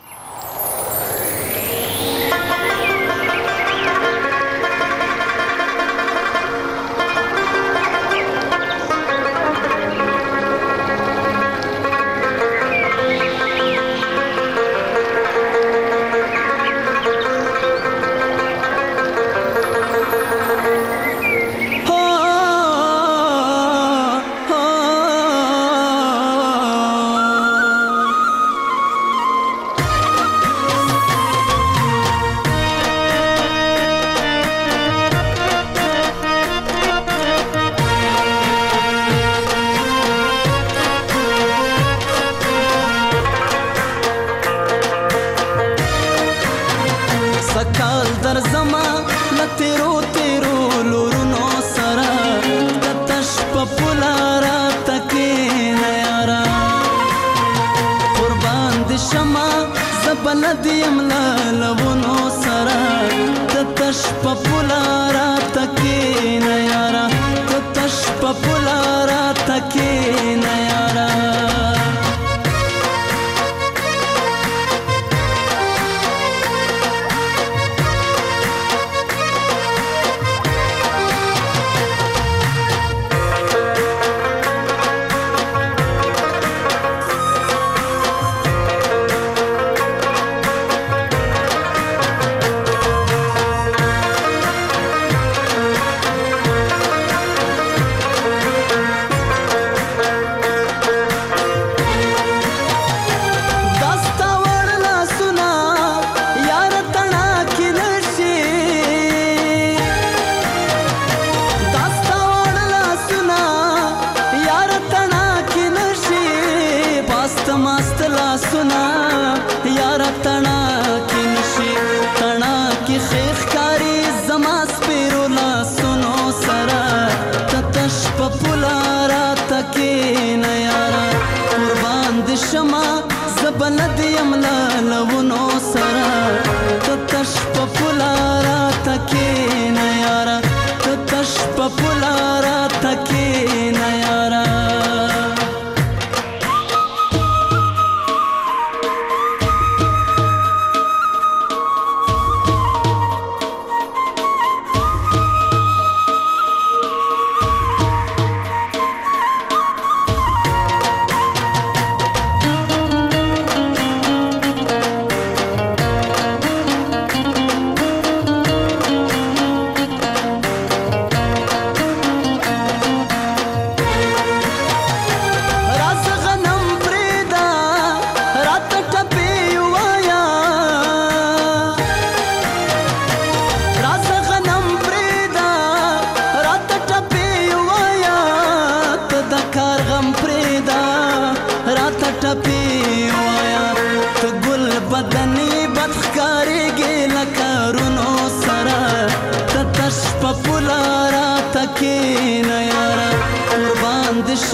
بلدیم لالونو سرا تتش پپولارا تکی نیارا تتش پپولارا تکی نیارا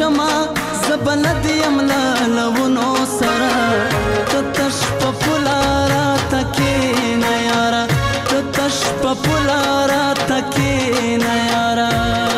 شما زبلد یملا لونو سرا تتش پپولارا تکین یارا تتش پپولارا تکین یارا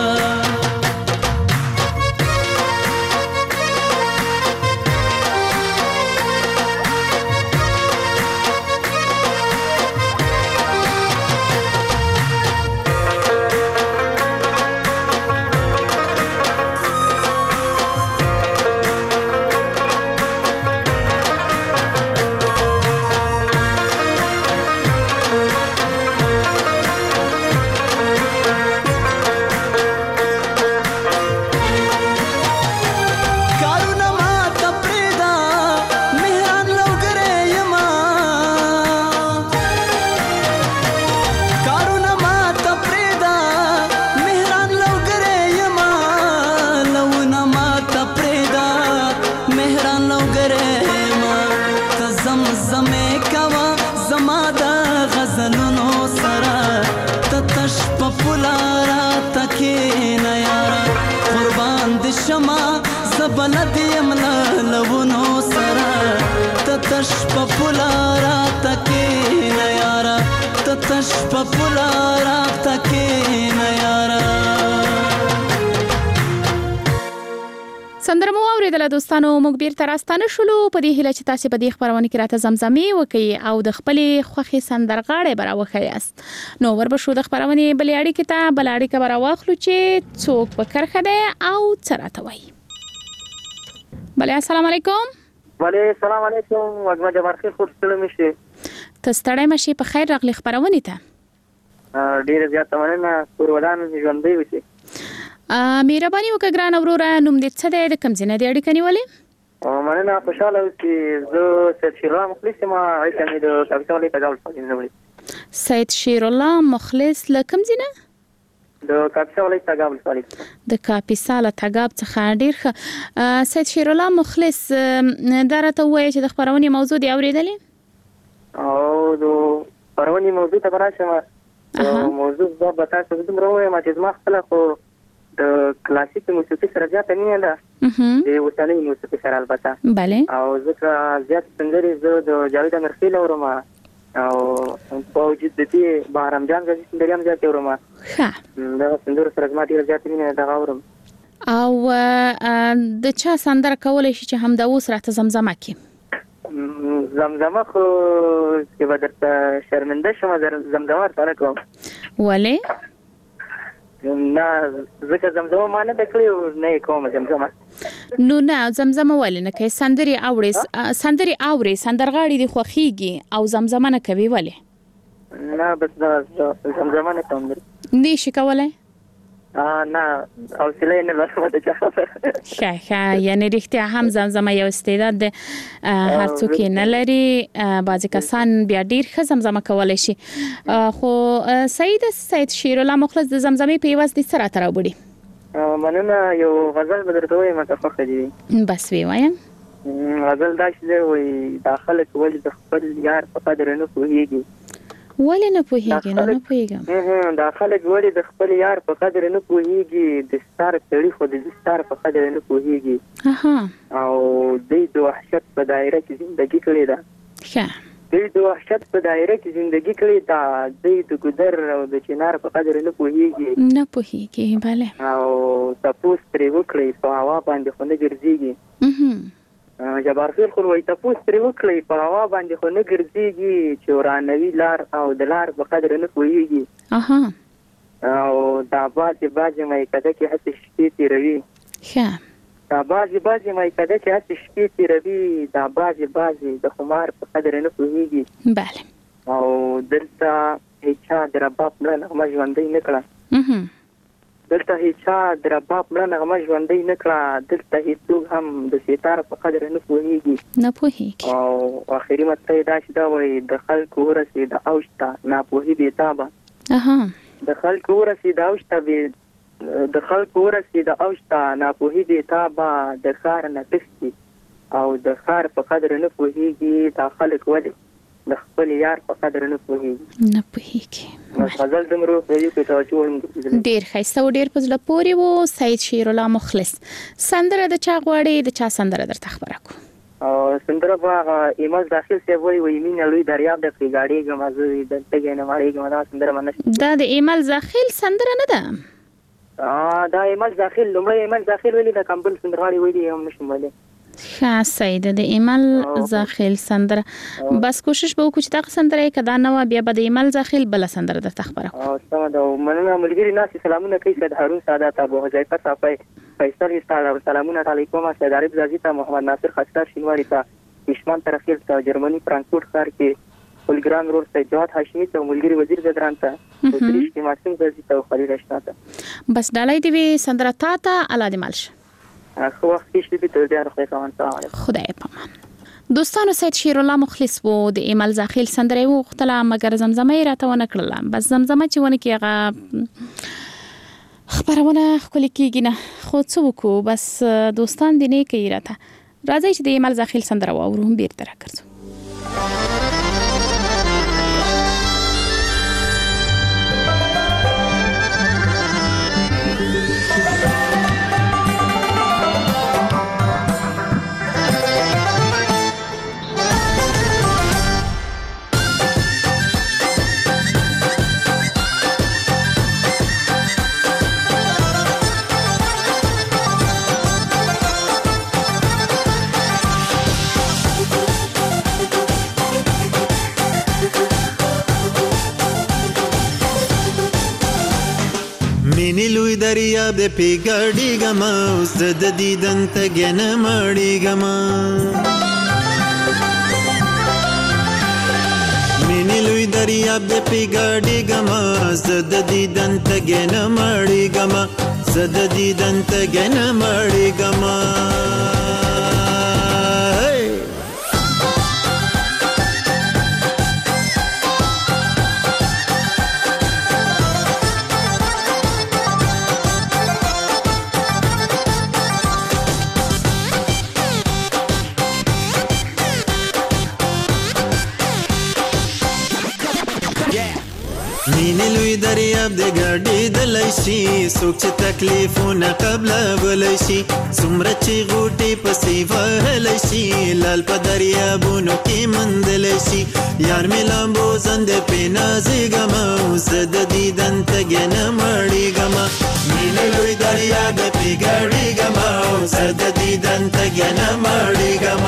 بلد یملا لونو سرا تتش پپولارا تکین یارا تتش پپولارا تکین یارا سندره مو اوریدله دوستانو موږ بیرته راستانه شولو په دې هیله چې تاسو په دې خبرونه کې راته زمزمې وکړي او د خپلې خوښې سندرغاړې به راوښیاست نو وربشو د خبرونې بلې اړیکې ته بل اړیکه به راواخلو چې څوک په کرښه دی او څه راته وایي بله السلام علیکم بله السلام علیکم وګما جبار خیر خو ستړی مشي ته ستړی مشي په خیر راغلی خبرونه ته ډیره زیاته مننه کور ودان ژوندۍ وشي مهرباني وکړه ګران وروره نوم دې څه دی د کوم ځای نه دی اړیکه نیولې مننه خوشاله اوسې زه سید شیرالله مخلص یم اړیکه مې د کاپیسا ولایت تګاب ولسوالۍ نه نیولې سید شیرالله مخلص له کوم ځای نه د کاپیسا ولایت تګاب ولسوالۍ د کاپیسا له تګاب څخه ډیر ښه سید شیرالله مخلص دا راته ووایه چې د خپرونې موضوع دې اورېدلې او د خپرونې موضوع ته به راشم موضوع به به تاسو ته دومره ووایم چې زما خپله خو د کلاسیکي موسیقي سره زیاته مینه ده د اوسنۍ موسیقي سره البته او ځکه زیات سندرې زه د جاوید امیرخیل اورم او په وجود د دې بهرام جان غازي سندرې هم زیاتې اورم دغه سندرو سره زما ډېره زیاته مینه ده دغه اورم او د چا سندره کولی شي چې همدا اوس راته زمزمه کړي زمزمه خو چې به درته شرمنده شم زمزمه ورسره کوم ولې نه ځکه زمزمه ما نه ده کړې نه یې کوم زمزمه نو نه زمزمه ولې نه کوي سندرې اورې سندرې اورې سندرغاړي دې خوښیږي او زمزمه نه کوي ولې نه بس زمزمه نه کوم نشي کولای نه حوصله نه لرم د چا خبره ښه ښه یعنی رښتیا هم زمزمه یو استعداد دی هر څوک یې نه لري بعضې کسان بیا ډېر ښه زمزمه کولی شي خو سید سید شیرالله مخلص د زمزمې په عوض دې څه راته راوړي مننه یو غزل به درته ووایم که خوښه دې وي بس ویې وایم غزل داسې دی وایي دا خلک ولې د خپل یار په قدر نه پوهېږي ولې نه پوهېږي نو نه پوهېږم دا خلک ولې د خپل یار په قدر نه پوهېږي د ستار سړي خو د ستار په قدر نه پوهېږي او دوی د وحشت په دایره کې زندګي کړې ده ښه دوی د وحشت په دایره کې زندګي کړې ده دوی د ګودر او د چنار په قدر نه پوهېږي نه پوهېږي بله او تپوس پرې وکړئ په هوا باندې خو نه ګرځېږي جبار خیر خو وایي تپوس پرې وکړئ په هوا باندې خو نه ګرځېږي چې ورانوي لار او د لار په قدر نه پوهېږي او دا بعضې بعضې میکده کې هسې شپې تېروي ښه دا بعضې بعضې میکده کې هسې شپې تېروي دا بعضې بعضې د خمار په قدر نه پوهېږي بله او دلته هیچا د رباب مړه نغمه ژوندۍ نه کړه دلته هیچا د رباب مړه نغمه ژوندۍ نه کړه دلته هیڅوک هم د ستار په قدر نه پوهېږي نه پوهېږي او آخري مطلب یې داسې دا وایي د خلکو ورسېد اوج ته ناپوهي بېتابه د خلکو ورسېد اوج ته د خلکو ورسېد اوج ته ناپوهي بېتابه د ښار نه تښتي او د ښار په قدر نه پوهېږي دا خلک ولې د خپل یار په قدر نه پوهیږي نه پوهیږي نو غزل دمرو په یو کې توجه ورم ډیر ښایسته او ډیر په زړه پورې وو. سید شیر الله مخلص سندره د چا غواړي د چا سندره درته خبره کو او سندره په ایمل داخل سی وای وای مين لوی دریاب د پیګاړي غمازه د تګې نه ماړي غمدا سندره منه دا د ایمل داخل سندره نه ده. ا دا ایمل داخل لمړی ایمل داخل ویلي د کمبل سندرغاړي ویلي هم نشم ویلي ښه سید د ایمل داخل سندره بس کوشش به وکړو چې دا سندره کدا نو بیا به د ایمل داخل بل سندره د تخبره او سم دا مننه ملګری ناس سلامونه کوي سید هارون سادات ابو حذیفه صافی فیصل استاد سلامونه علیکم سید عارف زازی ته محمد ناصر خستار شینواری ته دشمن طرفیل ته جرمنی فرانکفورت ښار کې ولګران رور سید جواد هاشمی ته ملګری وزیر بدران ته وزیر کې ماسوم زازی ته خلیل اشنا ته بس ډالۍ دی سندره تا ته الله دې مالش خو وخت کې دې ته ډیر خو کوم خدای پامان. دوستانو سید شیر الله مخلص وو د ایمل داخل سندره وغوښتله مګر زمزمه یې راته ونه کړله. بس زمزمه چې ونه کې هغه خبرونه ښکلې کېږي نه خو څه وکړو بس دوستان دې نه کوي راته. راځئ چې د ایمل داخل سندره واورو بیرته راګرځو. مینې لوی دریاب د پیګاډیږم اوس د دیدن ته نه مړیږم مینې لوی دریاب د پیګاډیږم اوس د دیدن ته نه مړیږم زه د دیدن ته نه مړیږم مینې لوی دریاب د ګاډي دلی شي څوک چې تکلیفونه قبله ولی شي څومره چې غوټې پسې وهلی شي لال په دریابونو کې موندلی شي یار مې لامبو زنده پې نازېږم زه د دیدن تږې نه مړېږم مینې لوی دریاب د پیګاډېږم زه د دیدن تږې نه مړېږم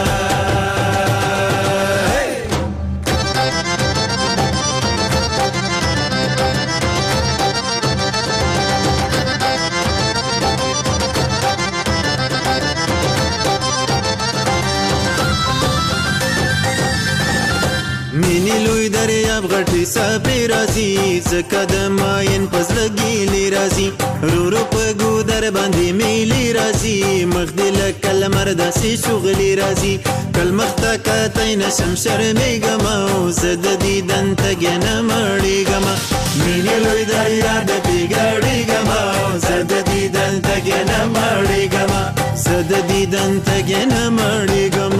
مینې لوی دریاب غټې څپې راځي ځکه د ماین په زړه ګیلې راځي رو رو په ګودر باندې میلې راځي مخ دې لکه لمر داسې شغلې راځي کل مخ ته کتی نشم شرمېږم زه د دیدن تږې نه مړېږم مینې لوی دریاب د پیګاډېږم زه د دیدن تږې نه مړېږم زه د دیدن تږې نه مړېږم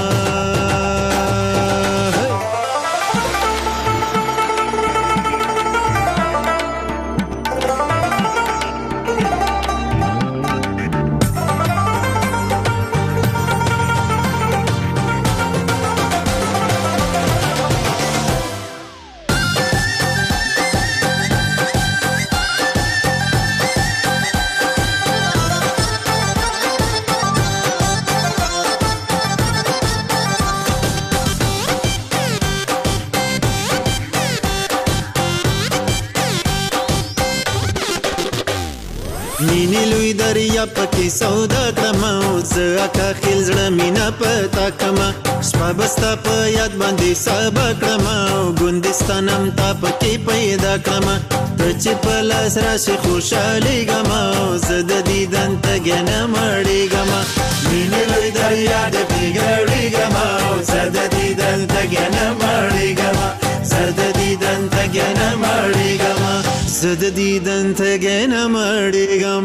مینې لوی دریاب پکې سودا کړم زه اکا خیل زړه مینا پتا کړم شپه به ستا په یاد باندې سبا کړم ګوندستانم تا پکې پیدا کړم ته چې په لاس راشې خوشحالېږم زه د دیدن تږې نه مړېږم مینې لوی دریاب د پیګاډېږم زه د دیدن تږې نه مړېږم زه د دیدن تږې نه مړېږم زه د دیدن تږې نه مړېږم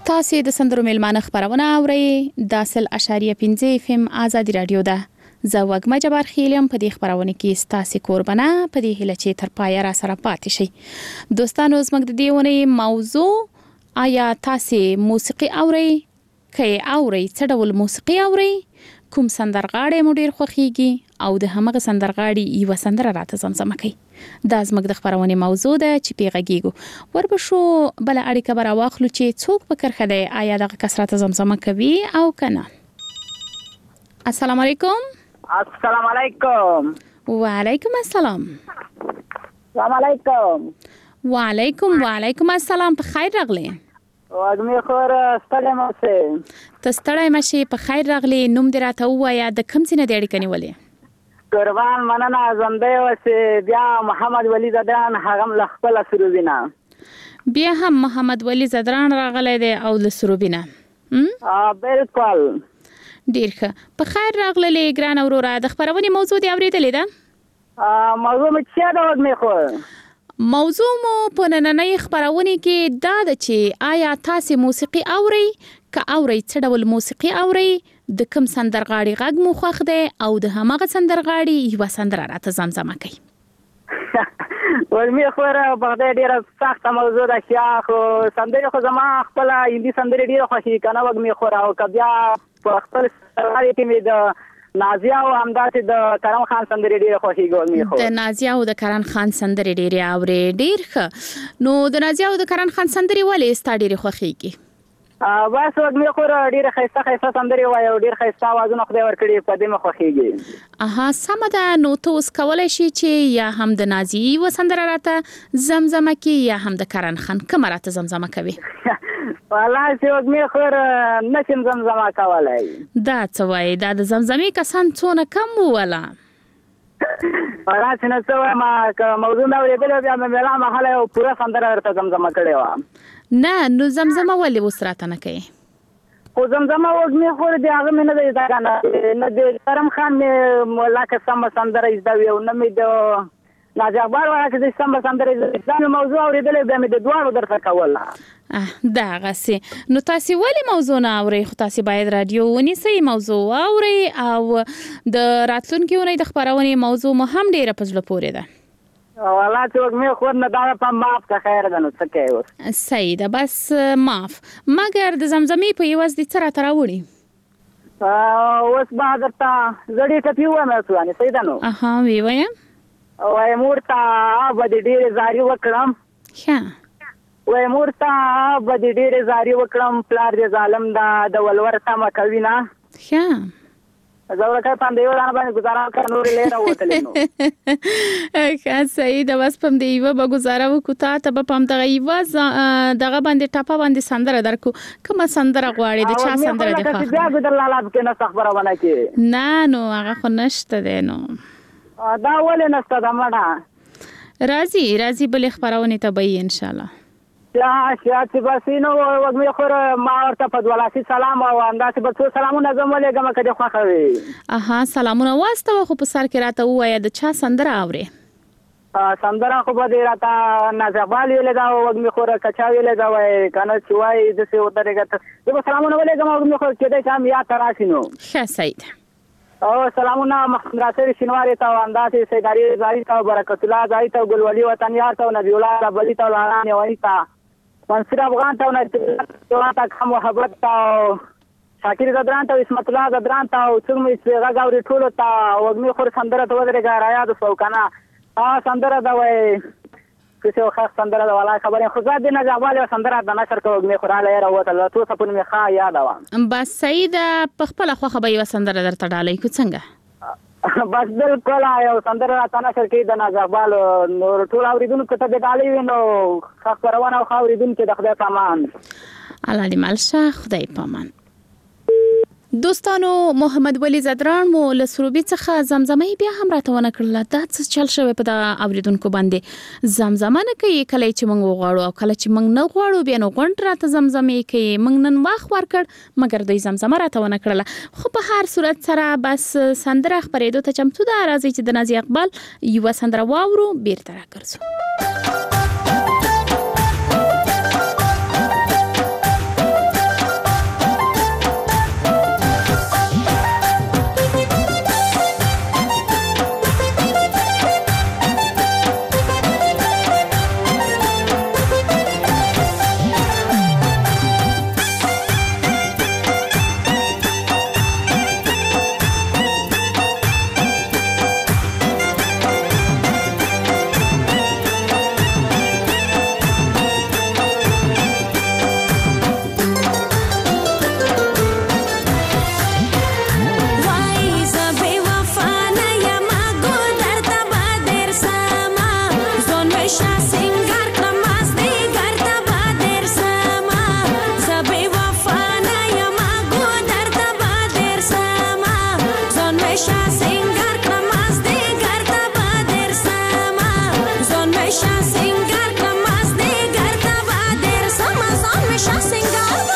تاسو د سندرو میلمانه خبرونه اورئ د اصل اشاریه پنځه اف ام آزادي رادیو ده. زه وګما جبار خیلم په دې خبرونه کې ستاسو قربانه په دې هله چې تر پای را سره پاتې شي. دوستانو زموږ د دیونه موضوع آیا تاسو موسیقي اورئ؟ کې اورئ څه ډول موسیقي اورئ؟ کوم سندرغاړی مو ډیر خوښیږي او د همغه سندرغاړي یو سندره راته زمزمه کوي. دا زموږ د خبرونه موضوع ده چې پیغاګیګو وربشو بل اړیکه برا واخلو چې څوک په کرخه دی آیا دغه کسرات زمزمه کوي او کنه. السلام علیکم. السلام علیکم. وعلیکم السلام. السلام علیکم. وعلیکم وعلیکم السلام. په خیر راغلی. واګمې خور ستړی مشه. ته ستړی مشه په خیر راغلی. نوم دې راته وایا د کوم څه نه دی اړیکه نیولې؟ قربان مننه زنده وسه بیا محمد ولی زدران هغه لخپل سروبینا. بیا هم محمد ولی زدران راغلی دی او ل سروبینا. ا بالکل. ډیر ښه. په خیر راغلی ګران اوروره. د خبرونه موضوع دی اوریدلې ده؟ ا موضوع مې څه دا وګمې خور. موضوع مو په نننۍ خبرونه کې دا د چې آیا تاسو موسیقي اورئ؟ که اورئ څه ډول موسیقي اورئ؟ د کوم سندرغاړي غږ مو خوښ دی او د همغه سندرغاړي یو سندره راته زمزمه کوي؟ ولمې خبره په دې ډیره سخته موضوع ده چې خو سندرې خو زما خپل هندي سندرې ډیره خوښي کنه وګمې خبره او کبیا په خپل سندرغاړي کې مې د نازیه او همداسې د کرم خان سندرې ډیره خوښي ګورمې خو د نازیه او د کرم خان سندرې ډیره اورې. ډیر ښه. نو د نازیه او د کرم خان سندرې ولې ستا ډیره خوښيږي؟ ا بس وګمې خو ډیره خسته خسته سندرې وایي او ډیر خسته आवाजونه خدای ورکړي په دې مخ خوښيږي. اها سم ده. نو ته اوس کولای شي چې یا هم د نازیه و سندره راته زمزمه کوي یا هم د کرم خان کوم راته زمزمه کوي؟ والله چې وګمې خو نشم زمزمه کولای. دا څه وایي؟ دا د زمزمې کسان څونه کم ولا؟ والله چې نو څه ما موضوع نو ورېدل بیا مې ملا محله او پورا سندره ورته زمزمه کړې و. نه نو زمزمه ولې وسراته نه کوي؟ خو زمزمه وګمې خو دې هغه مې نه دی دا کنه نه د کرم خان مې ملاکه سم سندره ایزدا ویو نه مې د ناجابار ورکه د سم سندره ایزدا موضوع ورېدل بیا مې د دوه درته کوله. دا غسي. نو تاسو ولې موضوع نه اورئ؟ خو تاسو باید رادیو ونیسئ موضوع اورئ او د راتلونکي ونې د خبرونه موضوع مو هم ډیره پزله پورې ده. والله چې وګمې خو نه دا په معاف کا خیر ده نو څه کوي اوس. صحیح ده بس معاف. مګر د زمزمې په یوز د تر تر وړي. اوس بعد ته زړې ټپی و مې څوانه صحیح ده نو. اها وی وایم. وای مورتا به ډېر زاری وکړم. ښه. وای مورتا به ډېر زاری وکړم پلار دې ظالم دا د ولور سم کوي نه. ښه. زه ورکه پاندې ورانه باندې گزاره کړ نور لاره وته نو. ښه صحیح ده. بس پم دی و به گزاره وکړه ته به پم دغه یو دغه باندې ټاپه باندې سندره درکو. کومه سندره غواړي؟ د چا سندره دی خو؟ بیا ګدر لاله کې نه خبره ونه کې. نه نو هغه خو نشته دی نو. دا ولې نشته دا مړه؟ راځي راځي بل خبرونه ته به ان شاء الله. یا شاعت باسینو وګمې خور ما ورته په دولاسي سلام او انداسې په څو سلامونه زمولې ګم کده خوخوي. اها سلامونه واسطه خو په سر کې راته وایا د چا سندره اوري؟ سندره خو به راته نازبال ویل دا وګمې خور کچا ویل دا وای کنه چې وای د څه وترګه ته زه سلامونه ولې ګم وګمې خور کې د شام یا تراشینو. ښه سید. او سلامونه محمد راسل شینواری ته انداسې سیداری زاری ته برکت الله زاری ته ګلولي وطن یار ته نبی الله بلی ته لارانه وای تا منصور افغان ته نه ته کوم محبت ته شاکر زدران ته اسمت الله زدران ته او څنګه چې غاوري ټول ته وګمې خور سندره ته ودرېګا را یاد سو کنه ها سندره دا وای کیسه خاص سندره دا ولا خبره خو زاد نه ځواله سندره د نشر کو وګمې خوراله را وته ته سپون می ښه یاد و. بس سید په خپل خو خبره یو سندره درته ډالې کو څنګه؟ بس بالکل یو سندره راته نشر کې د نازبال نور ټول اوریدونکو ته د ډالې وینو خاص پروانه او اوریدونکو د خدای پامان. الله دې مالشه خدای پامان. دوستانو محمد ولی زدران مو له سروبي څخه زمزمه بیا هم راته ونه کړل. دا څه چل شوی په د اوریدونکو باندې زمزمه نه کوي کله چې موږ وغواړو او کله چې موږ نه غواړو بیا نو غونډ راته زمزمه کوي. موږ نن واخ ورکړ مګر دوی زمزمه راته ونه کړل. خو په هر صورت سره بس سندره خبرېدو ته چمتو ده. راځي چې د نازي اقبال یو سندره واورو بیرته راګرځو. مشا سنگار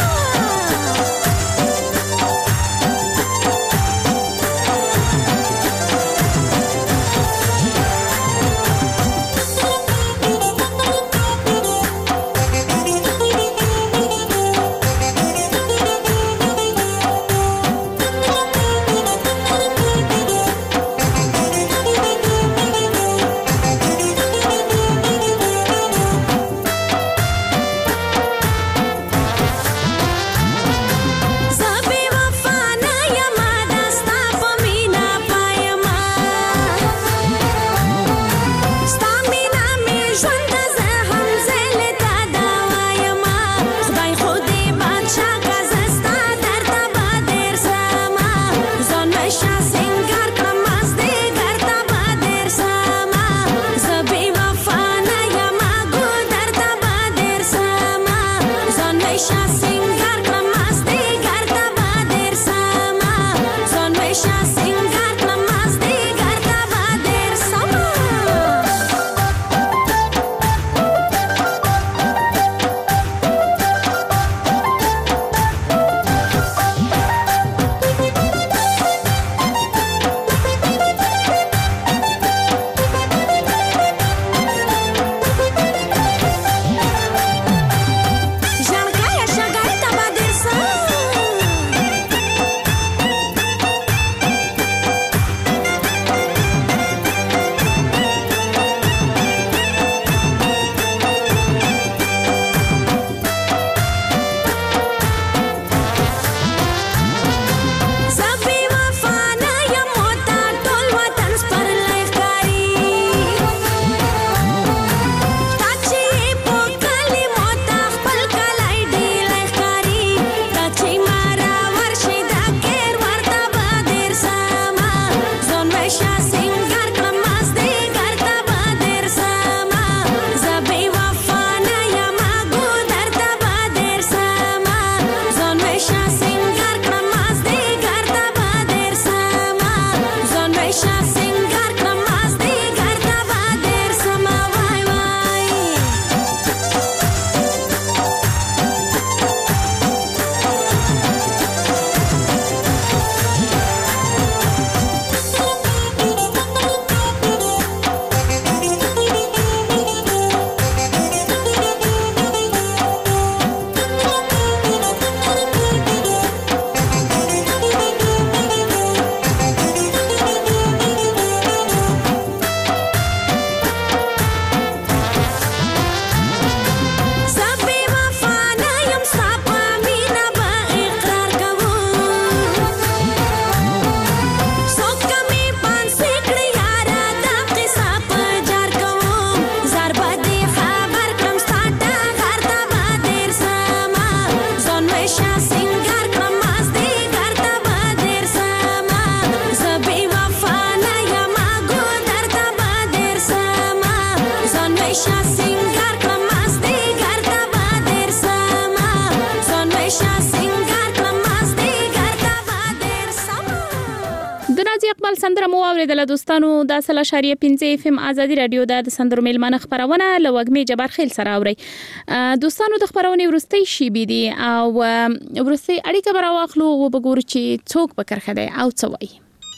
سندره مو اوریدله دوستانو د اصل اشاریه پنځه اف ام ازادي رادیو د سندرو میلمانه خبرونه لوګمې جبار خیل سره اوري دوستانو د خبرونه ورستي شي بي دي او ورستي اړیکه براواخلو او وګورو چې څوک به کرخه دی او څه وایي.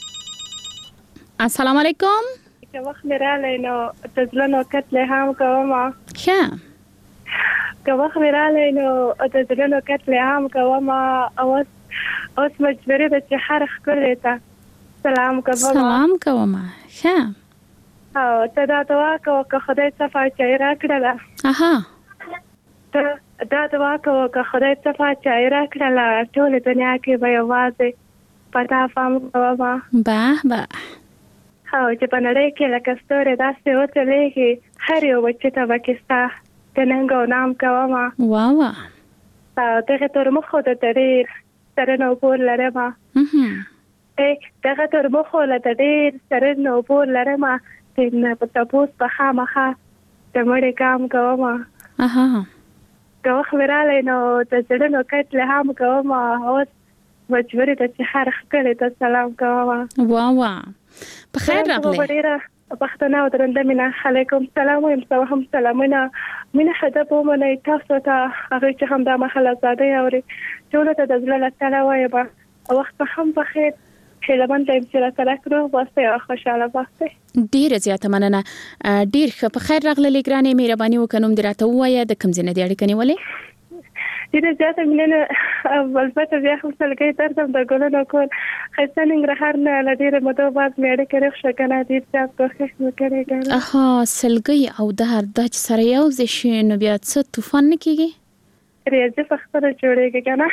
السلام علیکم. که وخت مراله نو تزلنو کتله هم کوم ښه که وخت مراله نو تزلنو کتله هم کوم او اوس مجبوره ده چې هر خپل ته سلام کوم سلام کوم ښه او ته دا دعا کوه که خدای صفا چای راکړله اها ته دا دعا کوه که خدای صفا چای راکړله ټول دنیا کې به یوازې پتا فهم کوم به به او چې په نړۍ کې لکه ستوري داسې وځلېږي هر یو بچی ته به کې ستا د ننګ او نام کوم وا وا او دغه تر مخو د ډېر سره نو پور لرم دغه تر مخو له ډېر سره نو پور لرم چې په تپوس په خامخا د مړې کام کوم اها که وخت مې رالی نو د زړه نو کټ له هم کوم اوس مجبورې ده چې هر ښکلې ته سلام کوم وا وا په خیر راغلی پښتنه او درنده مینا علیکم سلام او هم سلامونه مینا هدف ومنه تاسو ته هغه چې هم د محل آزادۍ او ټول ته د زړه له تله وایم وخت هم بخیر هیلمن ته چې را سره کړو واسه خوشاله واسه ډیر زیاته مننه ډیر ښه په خیر راغله لګرانې مهرباني وکړم دراته وایا د کوم ځنه دی اړیکه نیولې ډیر زیاته مننه البته بیا هم سلګي درته د ګلونو کول خسته ننګرهار نه لدیره مدو بعد مې اړیکه رخ شکنه دې چې کوښښ وکړې ګره اها سلګي او د هر د سره یو ځ شنو بیا څه طوفان کیږي ریاضي فخره جوړیږي کنه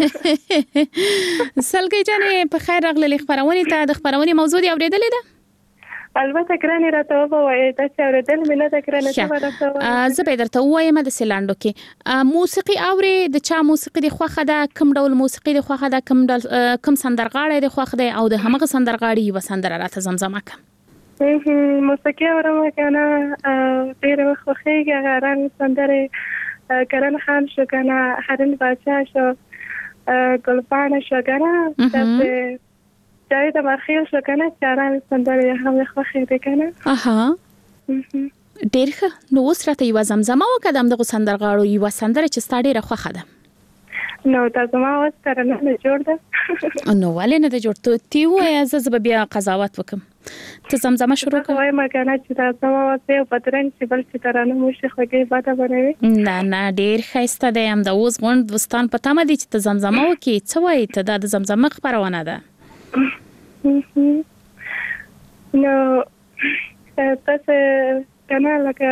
سلګي جانې په خیر راغله خبرونه ته د خبرونه موضوع دی اوریدلې ده البته ګرانې راته وایي دا چې اوریدل مې نه د ګرانې څه راته زه به درته وایم د سیلاندو کې موسیقي اوري د چا موسیقي د خوخه ده کوم ډول موسیقي د خوخه ده کوم ډول کوم سندرغاړي د خوخه ده او د همغه سندرغاړي و سندره راته زمزمه کوم موسیقي اورم کنه ډېر خوخيږي غران سندره کرن خان شو کنه هرن بچا شو ګلپانه شو کنه جای د مرخیل شو کنه چاران سندره هم خوخه دي کنه اها ډېر ښه نو اوس راته یو زمزمه وکړم د سندرغاړو یو سندره چې ستاره خوخه ده نو تاسو ما اوس تر نه جوړ ده نو ولې نه جوړ ته تی وای از بیا قضاوت وکم ته زمزمه شروع کړه وای ما کنه چې تاسو ما اوس په پترنګ چې بل چې ترانه مو شي خوږه باته بنوي نه نه ډېر خسته ده هم د اوس غوند وستان پته مې چې ته زمزمه وکې څه وای ته د زمزمه خبرونه ده نو تاسو کنه لکه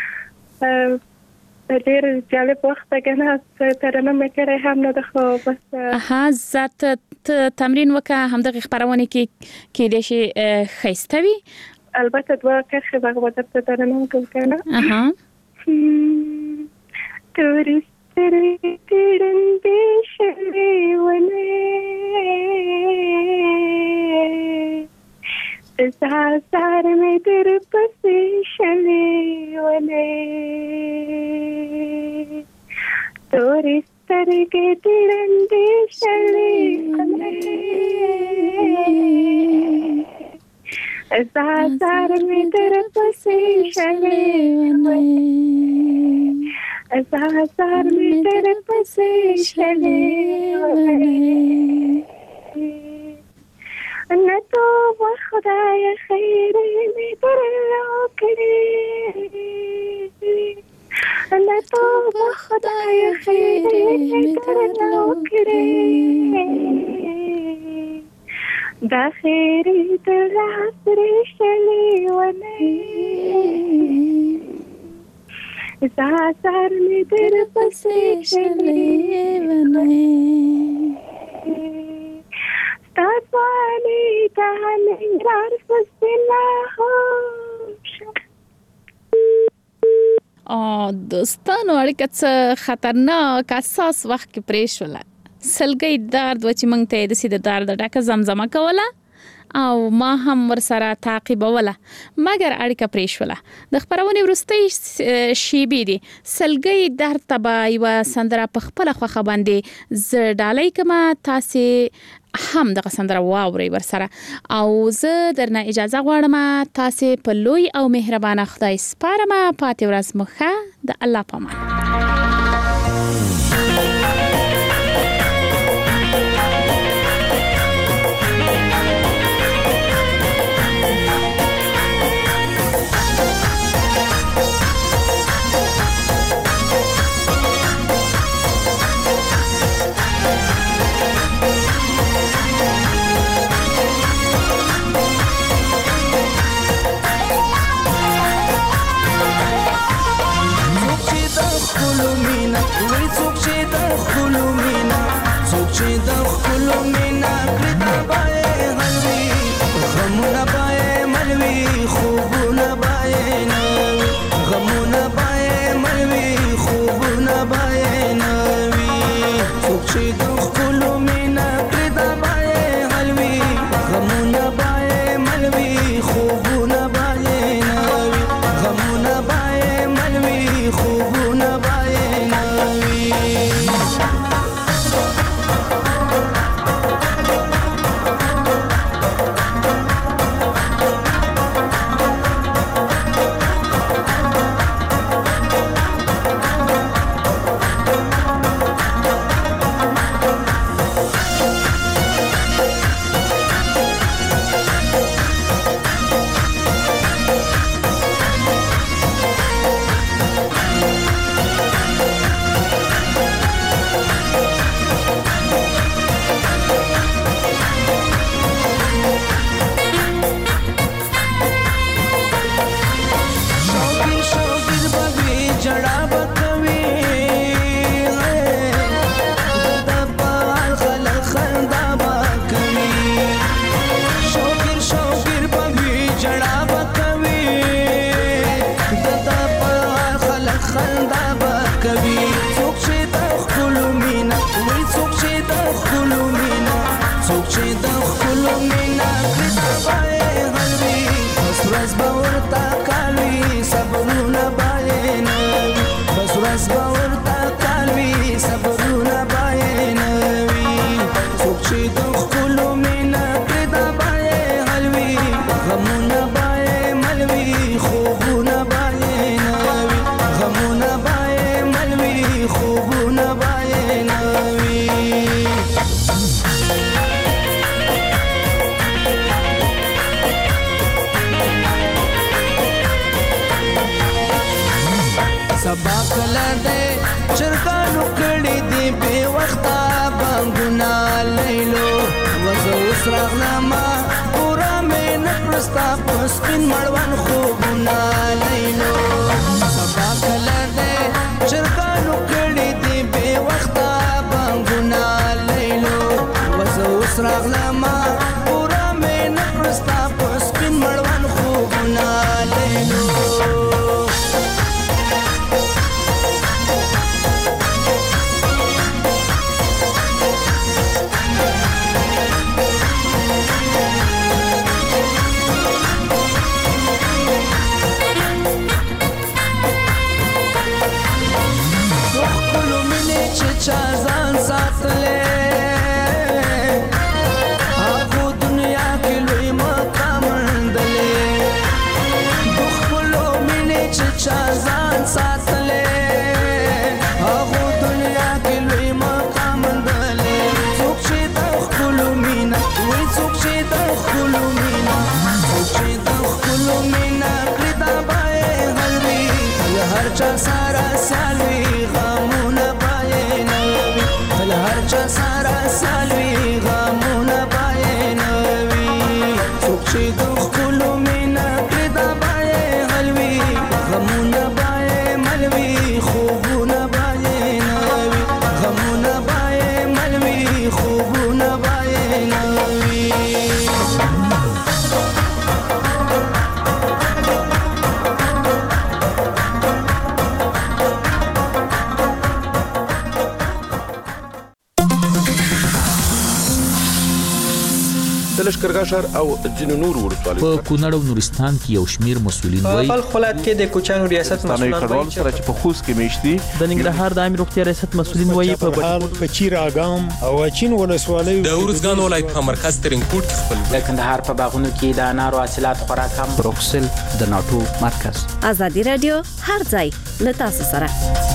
ډېر جالب وخت کنه ترنه مې کړې هم نه ده خو بس ها ذات تمرین وکړه هم د خبرونه کې کې د شي خيستوي البته دوا کرخه هغه ته ترنه کوم کنه اها تورستري تیرن بشلي ونه سهار مې در پسې شلې ونه تورې سترګې تړندې شلې ونه سهار مې در پسې شلې ونه سهار مې در پسې شلې ونه نه تو خدای خیر می در لوکړي نه تو خدای خیر می در لوکړي دا خیر د لاس رښلې ونه زار می در پسې شلې ونه تاسوانی تهنګار فسلا هو ا دوستانو اړیکه څه خطرناک اساس وخت کې پریښوله سلګي درد و چې مونږ ته د سید درد ډکه زمزمه کوله او ما هم ورسره تعقیبوله مګر اړیکه پریښوله د خبرونه ورستۍ شیبې دي سلګي درد تبا یو سندره په خپل خوخه باندې ز ډالۍ کما تاسو هم د سندره واوري ورسره او زه درنه اجازه غواړم تاسو په لوی او مهربانه خدای سپارم پاتې ورځ مخه د الله پامان چې د خپلو مینا کړې دا بایې حلوي غمونه بایې ملوي خوبونه بایې نوي غمونه بایې ملوي خوبونه بایې نوي سبا کله دې چرګانو کړي دي بې وخته بانګونه لیلو وزه اوس راغلمه پوره مې نه کړه ستا په سپین مړوند خوبونه لیلو سبا کله دې چرګانو کړي دي بې وخته بانګونه لیلو وزه اوس راغلمه پوره مې نه کړه ستا په سپین مړوند خوبونه لیلو چا ځان ساتلې هغه دنیا کې لوی مقام مندلې د خپلو مینې چې چا ځان ساتلې هغه دنیا کې لوی مقام مندلې څوک چې د خپلو مینا وای څوک چې د خپلو مینا څوک چې د خپلو مینا کړې دا بایې حلوي هر چا سره سالوي غمونه هر چا سارا سالوي غمونه بایې نوي څوک چې د خپلو مینا کړې دا بایې حلوي غمونه بایې ملوي خوبونه بایې نوي غمونه بایې ملوي خوبونه بایې نوي لشکرګاه شهر او ځینو نور ولسوالیو په کونړ او نورستان کې یو شمیر مسولین وایي په خپلات کې د کوچانو ریاست مسولان وایي چې په خوست کې میشتي د ننګرهار د عامه روغتیا ریاست مسولین وایي په په چیر اګام او چین ولسوالیو د اورزګان ولایت په مرکز ترنګپورټ کې خپل د کندهار په باغونو کې د انارو حاصلات خورا کم بروکسل د ناټو مرکز ازادي رادیو هر ځای له تاسو سره